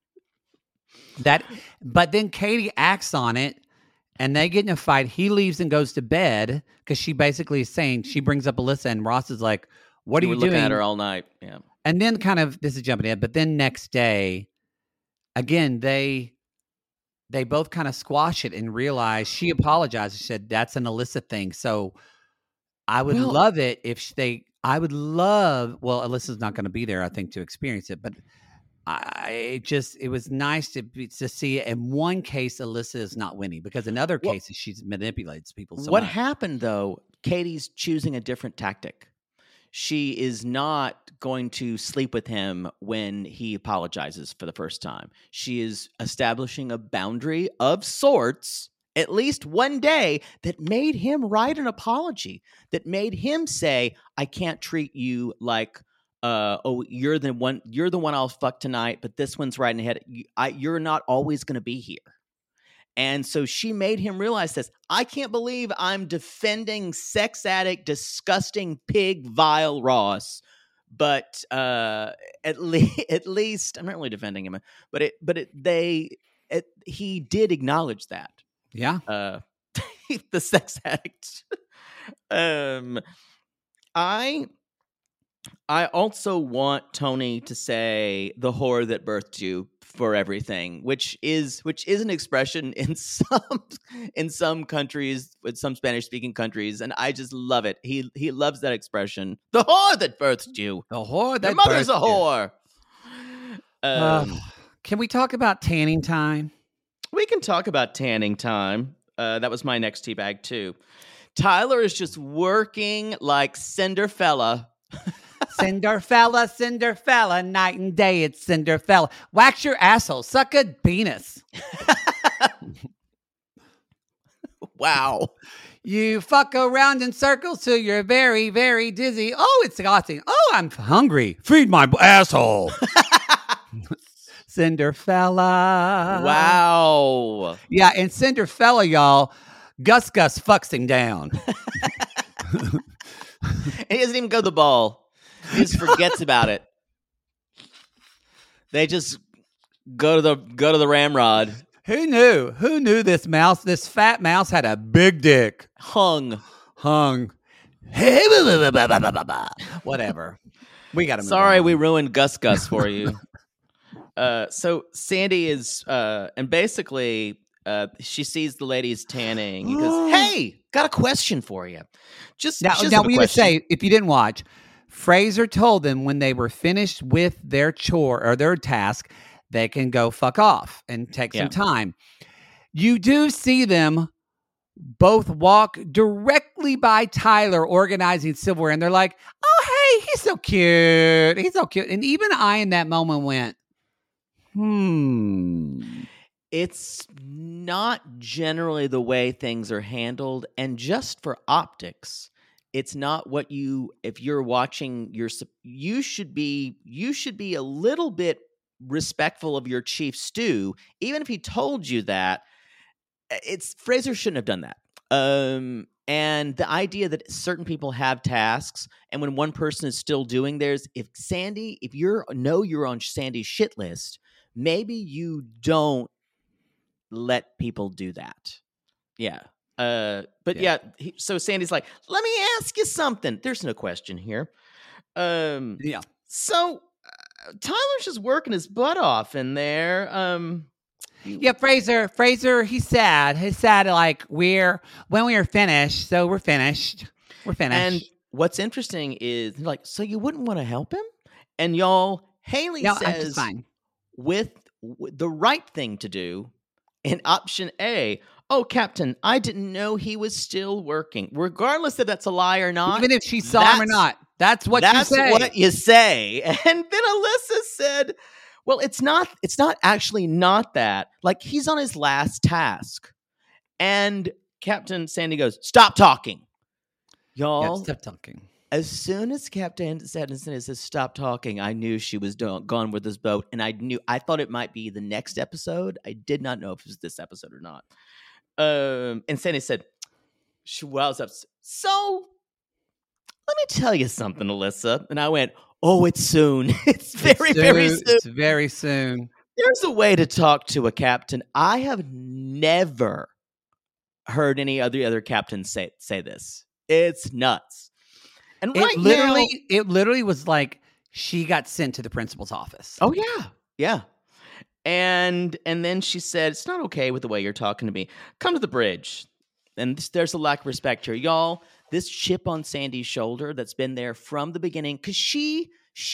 But then Katie acts on it, and they get in a fight. He leaves and goes to bed because she basically is saying, she brings up Alyssa, and Ross is like, what are you doing? Looking at her all night. Yeah. And then this is jumping in, but then next day, again, they both kind of squash it and realize she apologized. She said, that's an Alyssa thing. So I would love it if Alyssa's not going to be there, I think, to experience it. But it was nice to see it. In one case, Alyssa is not winning because in other cases, she manipulates people so much. What happened, though, Katie's choosing a different tactic. She is not going to sleep with him when he apologizes for the first time. She is establishing a boundary of sorts, at least one day, that made him write an apology, that made him say, I can't treat you like, you're the one I'll fuck tonight, but this one's right ahead. You're not always going to be here. And so she made him realize this. I can't believe I'm defending sex addict, disgusting pig, vile Ross. But at least I'm not really defending him. But he did acknowledge that. Yeah. The sex addict. I also want Tony to say the whore that birthed you for everything, which is an expression in some countries, with some Spanish speaking countries, and I just love it. He loves that expression. The whore that birthed you. The whore that your mother's a whore. Can we talk about tanning time? We can talk about tanning time. That was my next teabag too. Tyler is just working like Cinderfella. Cinderfella, night and day, it's Cinderfella. Wax your asshole, suck a penis. Wow. You fuck around in circles till you're very, very dizzy. Oh, it's exhausting. Oh, I'm hungry. Feed my asshole. Cinderfella. Wow. Yeah, and Cinderfella, y'all, Gus fucks him down. He doesn't even go to the ball. He just forgets about it. They just go to the ramrod. Who knew this fat mouse had a big dick? Hung. Whatever. We got to move Sorry, on. we ruined Gus for you. So Sandy is, and basically, she sees the ladies tanning. He goes, "Hey, got a question for you." Now we would say, if you didn't watch, Fraser told them when they were finished with their chore or their task, they can go fuck off and take some time. You do see them both walk directly by Tyler organizing silverware, and they're like, "Oh, hey, he's so cute. He's so cute." And even I, in that moment, went, It's not generally the way things are handled, and just for optics, it's not what if you're watching you should be a little bit respectful of your chief stew, even if he told you that. Fraser shouldn't have done that. And the idea that certain people have tasks, and when one person is still doing theirs, if you're on Sandy's shit list, maybe you don't let people do that. Yeah. So Sandy's like, "Let me ask you something." There's no question here. So Tyler's just working his butt off in there. Fraser, he's sad. He's sad like when we are finished, so we're finished. We're finished. And what's interesting is, like, so you wouldn't want to help him? And y'all, Haley says, with the right thing to do, in option A, "Oh, Captain, I didn't know he was still working." Regardless if that's a lie or not. Even if she saw him or not. That's what you say. That's what you say. And then Alyssa said, "Well, it's not actually not that. Like, he's on his last task." And Captain Sandy goes, "Stop talking." Y'all. Stop talking. As soon as Captain Sanderson says stop talking, I knew she was gone with this boat, and I thought it might be the next episode. I did not know if it was this episode or not. And Sandy said, she wows up. So let me tell you something, Alyssa. And I went, oh, it's soon. It's very soon. It's very soon. There's a way to talk to a captain. I have never heard any other captain say this. It's nuts. And it literally was like she got sent to the principal's office. Oh yeah. Yeah. And then she said, it's not okay with the way you're talking to me. Come to the bridge. And there's a lack of respect here. Y'all, this chip on Sandy's shoulder that's been there from the beginning, because she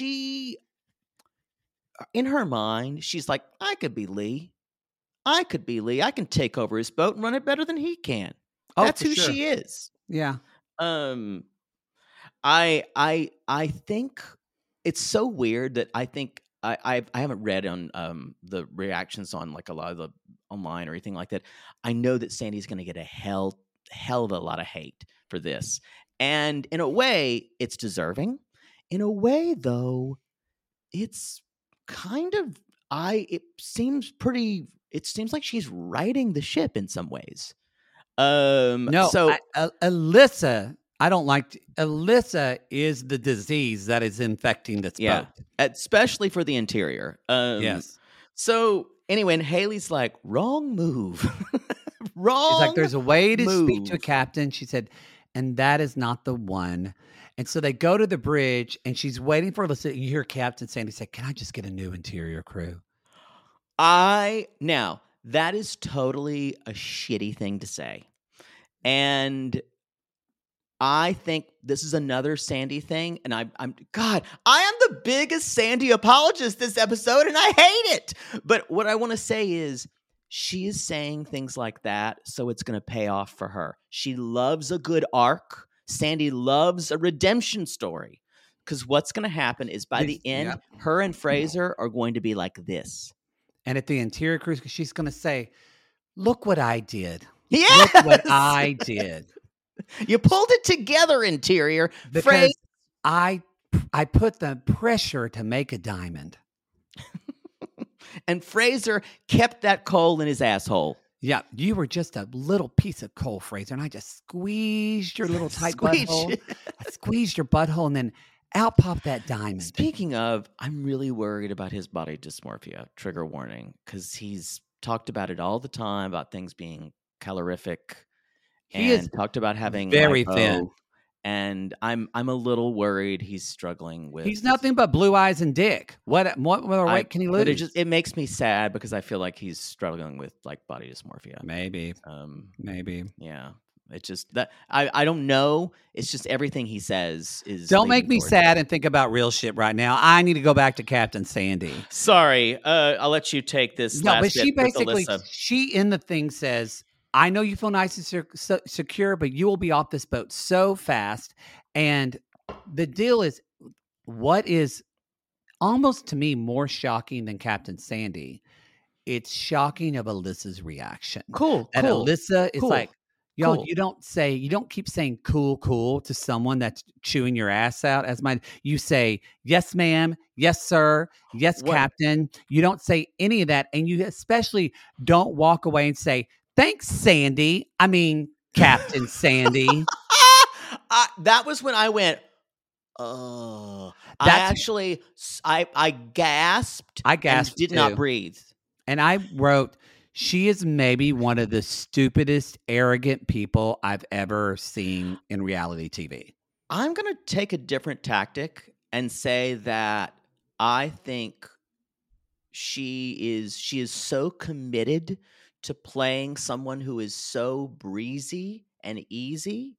in her mind, she's like, I could be Lee. I can take over his boat and run it better than he can. Oh, that's who sure. she is. Yeah. I think it's so weird that I think I haven't read on the reactions on like a lot of the online or anything like that. I know that Sandy's going to get a hell of a lot of hate for this, and in a way, it's deserving. In a way, though, it's kind of it seems like she's riding the ship in some ways. Alyssa. I don't like Alyssa is the disease that is infecting this boat. Especially for the interior. Yes. So anyway, and Haley's like, wrong move. Wrong. She's like, there's a way to move. speak to a captain. She said, and that is not the one. And so they go to the bridge, and she's waiting for Alyssa. You hear Captain Sandy say, "Can I just get a new interior crew?" Now that is totally a shitty thing to say, and I think this is another Sandy thing, and I am the biggest Sandy apologist this episode, and I hate it. But what I want to say is, she is saying things like that, so it's going to pay off for her. She loves a good arc. Sandy loves a redemption story, because what's going to happen is by the end, her and Fraser are going to be like this. And at the interior crew, she's going to say, "Look what I did. Yes! Look what I did." You pulled it together, interior. Because I put the pressure to make a diamond. And Fraser kept that coal in his asshole. Yeah, you were just a little piece of coal, Fraser, and I just squeezed your little tight butthole. I squeezed your butthole, and then out popped that diamond. Speaking of, I'm really worried about his body dysmorphia. Trigger warning, because he's talked about it all the time, about things being calorific. He is talked about having very lipo, thin, and I'm a little worried he's struggling with. He's nothing but blue eyes and dick. What more weight can he lose? But it makes me sad, because I feel like he's struggling with like body dysmorphia. Maybe. Yeah. It's just that I don't know. It's just everything he says is. Don't make me sad and think about real shit right now. I need to go back to Captain Sandy. Sorry, I'll let you take this. No, but she basically in the thing says, I know you feel nice and secure, but you will be off this boat so fast. And the deal is, what is almost to me more shocking than Captain Sandy, it's shocking of Alyssa's reaction. Cool. Alyssa is like, y'all, cool. you don't keep saying cool to someone that's chewing your ass out. You say, yes, ma'am, yes, sir, yes, Captain. You don't say any of that. And you especially don't walk away and say, thanks, Sandy. I mean, Captain Sandy. That was when I went, oh. I gasped. I gasped and did not breathe. And I wrote, she is maybe one of the stupidest, arrogant people I've ever seen in reality TV. I'm going to take a different tactic and say that I think she is so committed to playing someone who is so breezy and easy.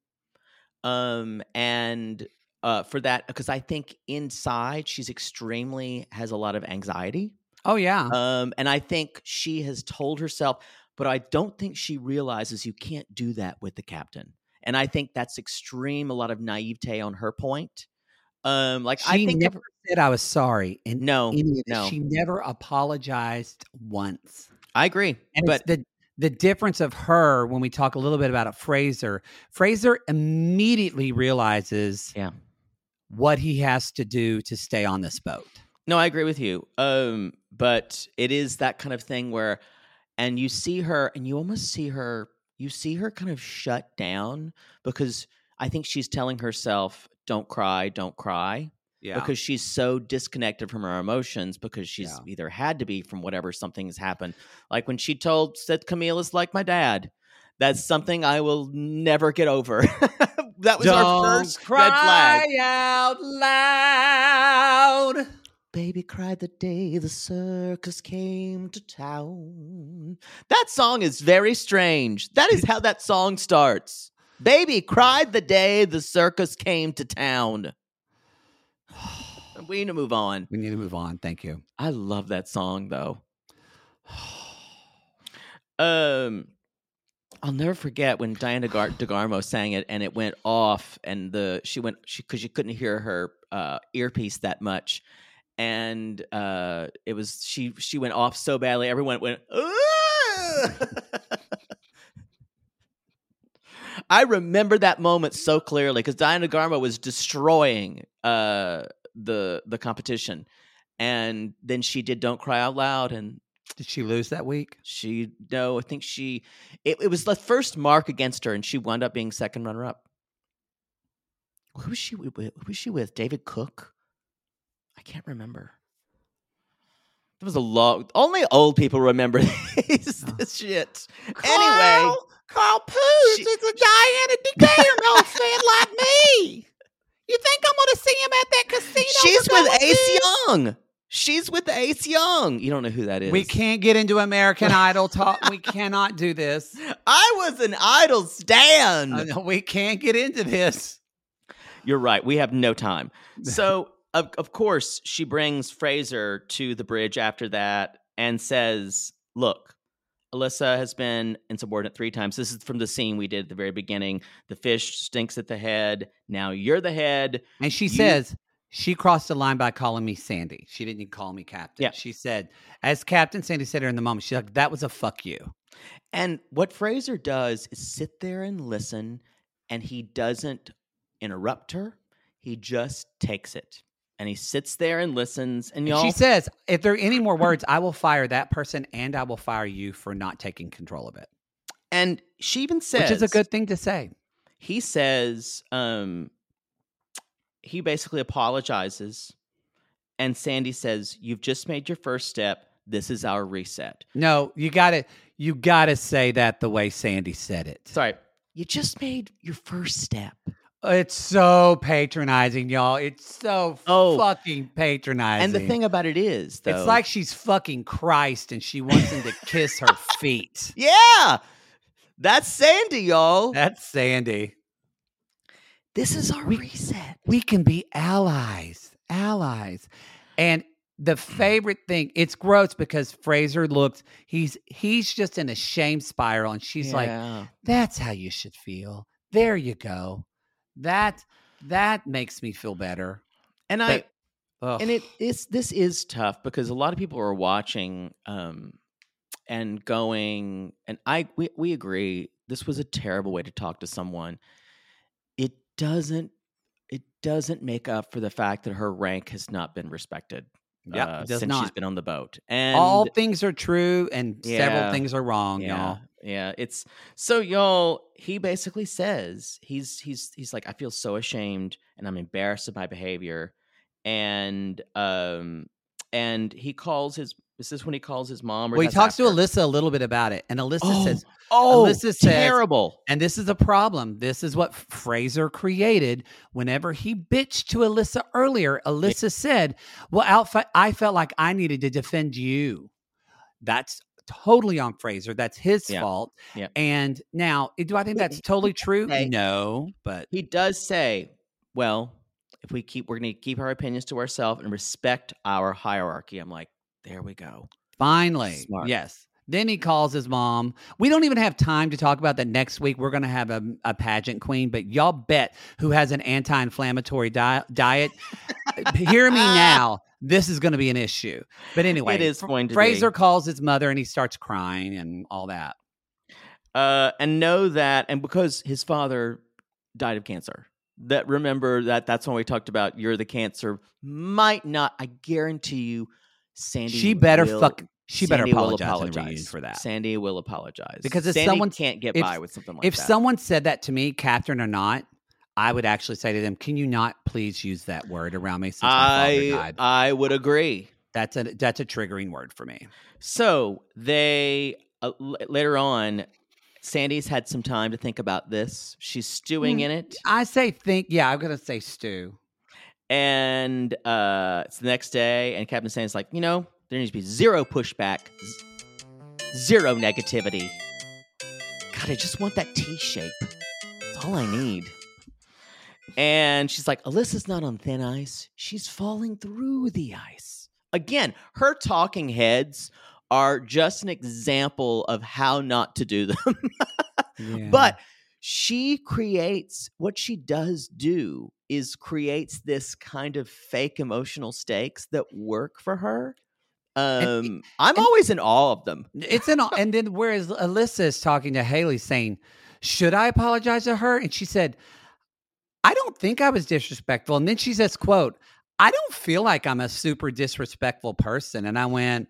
And for that, because I think inside she's has a lot of anxiety. Oh, yeah. And I think she has told herself, but I don't think she realizes you can't do that with the captain. And I think that's extreme, a lot of naivete on her point. She never said I was sorry. And no. She never apologized once. I agree. And but it's the difference of her, when we talk a little bit about Fraser immediately realizes, what he has to do to stay on this boat. No, I agree with you. But it is that kind of thing where, and you see her, and you almost see her, kind of shut down, because I think she's telling herself, don't cry, don't cry. Yeah. Because she's so disconnected from her emotions, because she's either had to be from whatever something's happened. Like when she said Camille is like my dad. That's something I will never get over. That was our first red flag. Cry out loud. Baby cried the day the circus came to town. That song is very strange. That is how that song starts. Baby cried the day the circus came to town. We need to move on. We need to move on. Thank you. I love that song, though. I'll never forget when Diana DeGarmo sang it, and it went off, and because she couldn't hear her earpiece that much, and it was she went off so badly, everyone went. I remember that moment so clearly because Diana DeGarmo was destroying the competition, and then she did "Don't Cry Out Loud," and. Did she lose that week? I think it was the first mark against her, and she wound up being second runner-up. Who was she with? David Cook? I can't remember. There was a lot. Only old people remember this shit. Anyway. Carl Poos is a Diana DeGarmo fan like me. You think I'm going to see him at that casino? She's with Ace Young. She's with Ace Young. You don't know who that is. We can't get into American Idol talk. We cannot do this. I was an Idol stan. We can't get into this. You're right. We have no time. So, of course, she brings Fraser to the bridge after that and says, look, Alyssa has been insubordinate 3 times. This is from the scene we did at the very beginning. The fish stinks at the head. Now you're the head. And she says... She crossed the line by calling me Sandy. She didn't even call me Captain. Yeah. She said, as Captain, Sandy said her in the moment, she's like, that was a fuck you. And what Fraser does is sit there and listen, and he doesn't interrupt her. He just takes it. And he sits there and listens. And she says, if there are any more words, I will fire that person and I will fire you for not taking control of it. And she even says... Which is a good thing to say. He says... he basically apologizes, and Sandy says, "You've just made your first step. This is our reset." No, you gotta say that the way Sandy said it. Sorry, you just made your first step. It's so patronizing, y'all. It's so fucking patronizing. And the thing about it is, though, it's like she's fucking Christ, and she wants him to kiss her feet. Yeah, that's Sandy, y'all. That's Sandy. This is our reset. We can be allies. And the favorite thing, it's gross because Fraser looks, he's just in a shame spiral. And she's like, that's how you should feel. There you go. That makes me feel better. And this is tough because a lot of people are watching and going, and we agree, this was a terrible way to talk to someone. It doesn't make up for the fact that her rank has not been respected since she's been on the boat. And all things are true and several things are wrong, y'all. Yeah, it's so y'all, he basically says he's like, I feel so ashamed and I'm embarrassed of my behavior. And he calls his this is when he calls his mom. Well, he talks to Alyssa a little bit about it, and Alyssa says, Alyssa says, terrible. And this is a problem. This is what Fraser created. Whenever he bitched to Alyssa earlier, Alyssa said, well, I felt like I needed to defend you. That's totally on Fraser. That's his fault. Yeah. And now, do I think that's totally true? No, but he does say, well, we're going to keep our opinions to ourselves and respect our hierarchy. I'm like, there we go. Finally. Smart. Yes. Then he calls his mom. We don't even have time to talk about that next week. We're going to have a pageant queen, but y'all bet who has an anti-inflammatory diet. Hear me now. This is going to be an issue. But anyway, it is going to Fraser calls his mother and he starts crying and all that. And know that, and because his father died of cancer, that remember that's when we talked about You're the Cancer might not. I guarantee you, Sandy. She better will, apologize to you for that. Sandy will apologize because if Sandy someone can't get by with something like that. If someone said that to me, Catherine or not, I would actually say to them, "Can you not please use that word around me?" Since my father died. I would agree. That's a triggering word for me. So they later on, Sandy's had some time to think about this. She's stewing in it. I say think. Yeah, I'm gonna say stew. And it's the next day, and Captain Sandy's like, there needs to be zero pushback, zero negativity. God, I just want that T shape. That's all I need. And she's like, Alyssa's not on thin ice. She's falling through the ice. Again, her talking heads are just an example of how not to do them. Yeah. But what she does do is creates this kind of fake emotional stakes that work for her. I'm always in awe of them. It's in awe. And then whereas Alyssa is talking to Haley saying, should I apologize to her? And she said, I don't think I was disrespectful. And then she says, quote, I don't feel like I'm a super disrespectful person. And I went,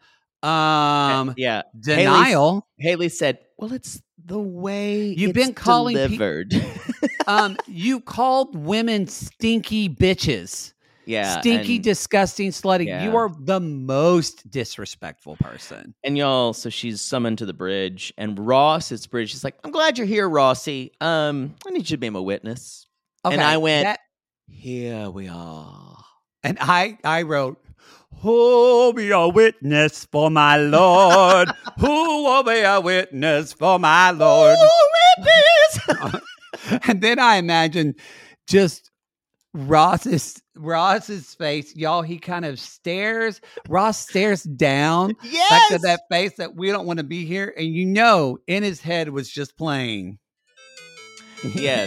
denial. Haley said, well, it's the way you've been calling delivered. You called women stinky bitches. Yeah. Stinky, disgusting, slutty. Yeah. You are the most disrespectful person. And y'all, so she's summoned to the bridge, and Ross is bridge. She's like, I'm glad you're here, Rossi. I need you to be my witness. Okay, and I went, here we are. And I wrote, who will be a witness for my Lord? Who will be a witness for my Lord? Witness. And then I imagine just Ross's face, y'all. He kind of stares. Ross stares down, yes, like to that face that we don't want to be here. And in his head was just playing. Yes.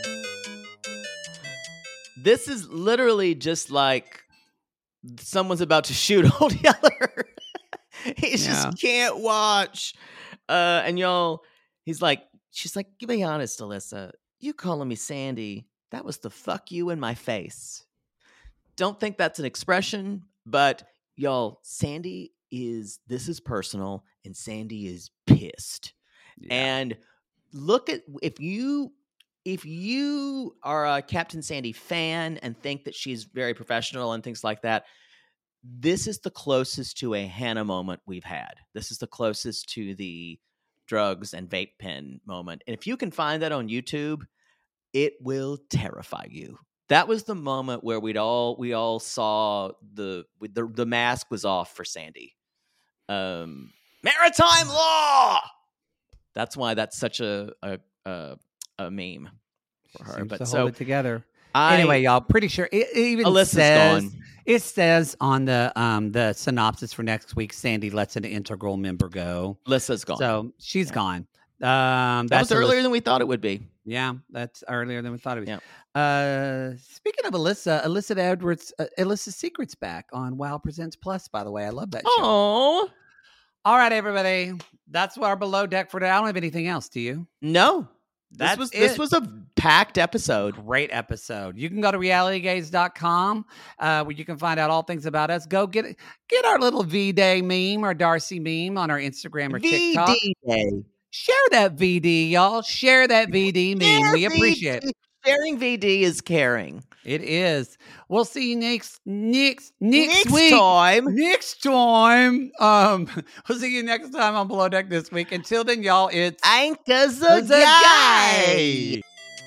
This is literally just like someone's about to shoot Old Yeller. He just can't watch. And y'all, she's like, give me honest, Alyssa. You calling me Sandy, that was the fuck you in my face. Don't think that's an expression, but y'all, this is personal, and Sandy is pissed. Yeah. And look at, if you are a Captain Sandy fan and think that she's very professional and things like that, this is the closest to a Hannah moment we've had. This is the closest to the drugs and vape pen moment. And if you can find that on YouTube, it will terrify you. That was the moment where we all saw the mask was off for Sandy. Maritime law. That's why that's such a meme for her. But to hold it together. Anyway, y'all, pretty sure it even Alyssa's says gone. It says on the synopsis for next week, Sandy lets an integral member go. Alyssa's gone. So she's gone. That was earlier than we thought it would be. Yeah, that's earlier than we thought it would be. Yeah. Speaking of Alyssa Edwards, Alyssa's Secret's back on Wow Presents Plus, by the way. I love that show. Oh. All right, everybody. That's our Below Deck for today. I don't have anything else. Do you? No. This was a packed episode. Great episode. You can go to realitygaze.com where you can find out all things about us. Go get our little V-Day meme or Darcy meme on our Instagram or TikTok. VD. Share that VD, y'all. Share that VD meme. We appreciate it. Sharing VD is caring. It is. We'll see you next week. Time. Next time. We'll see you next time on Below Deck this week. Until then, y'all, it's Anchor's a guy.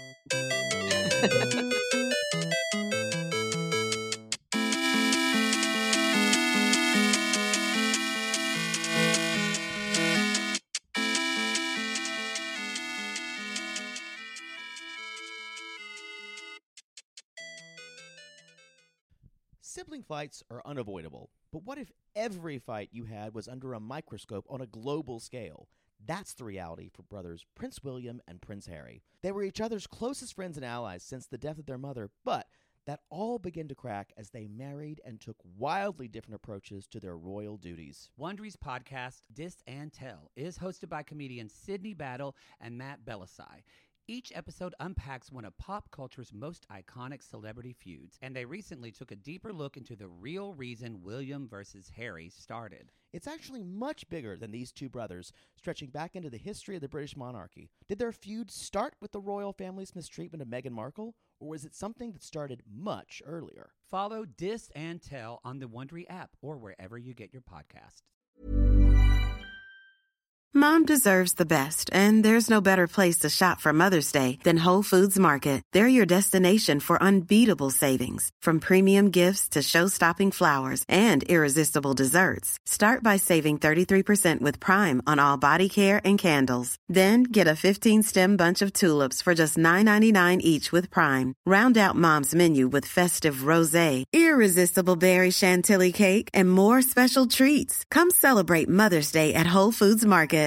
Sibling fights are unavoidable, but what if every fight you had was under a microscope on a global scale? That's the reality for brothers Prince William and Prince Harry. They were each other's closest friends and allies since the death of their mother, but that all began to crack as they married and took wildly different approaches to their royal duties. Wondery's podcast, Dis and Tell, is hosted by comedians Sydney Battle and Matt Belisai. Each episode unpacks one of pop culture's most iconic celebrity feuds, and they recently took a deeper look into the real reason William versus Harry started. It's actually much bigger than these two brothers, stretching back into the history of the British monarchy. Did their feud start with the royal family's mistreatment of Meghan Markle, or was it something that started much earlier? Follow Dis and Tell on the Wondery app or wherever you get your podcasts. Mom deserves the best, and there's no better place to shop for Mother's Day than Whole Foods Market. They're your destination for unbeatable savings, from premium gifts to show-stopping flowers and irresistible desserts. Start by saving 33% with Prime on all body care and candles. Then get a 15-stem bunch of tulips for just $9.99 each with Prime. Round out Mom's menu with festive rosé, irresistible berry chantilly cake, and more special treats. Come celebrate Mother's Day at Whole Foods Market.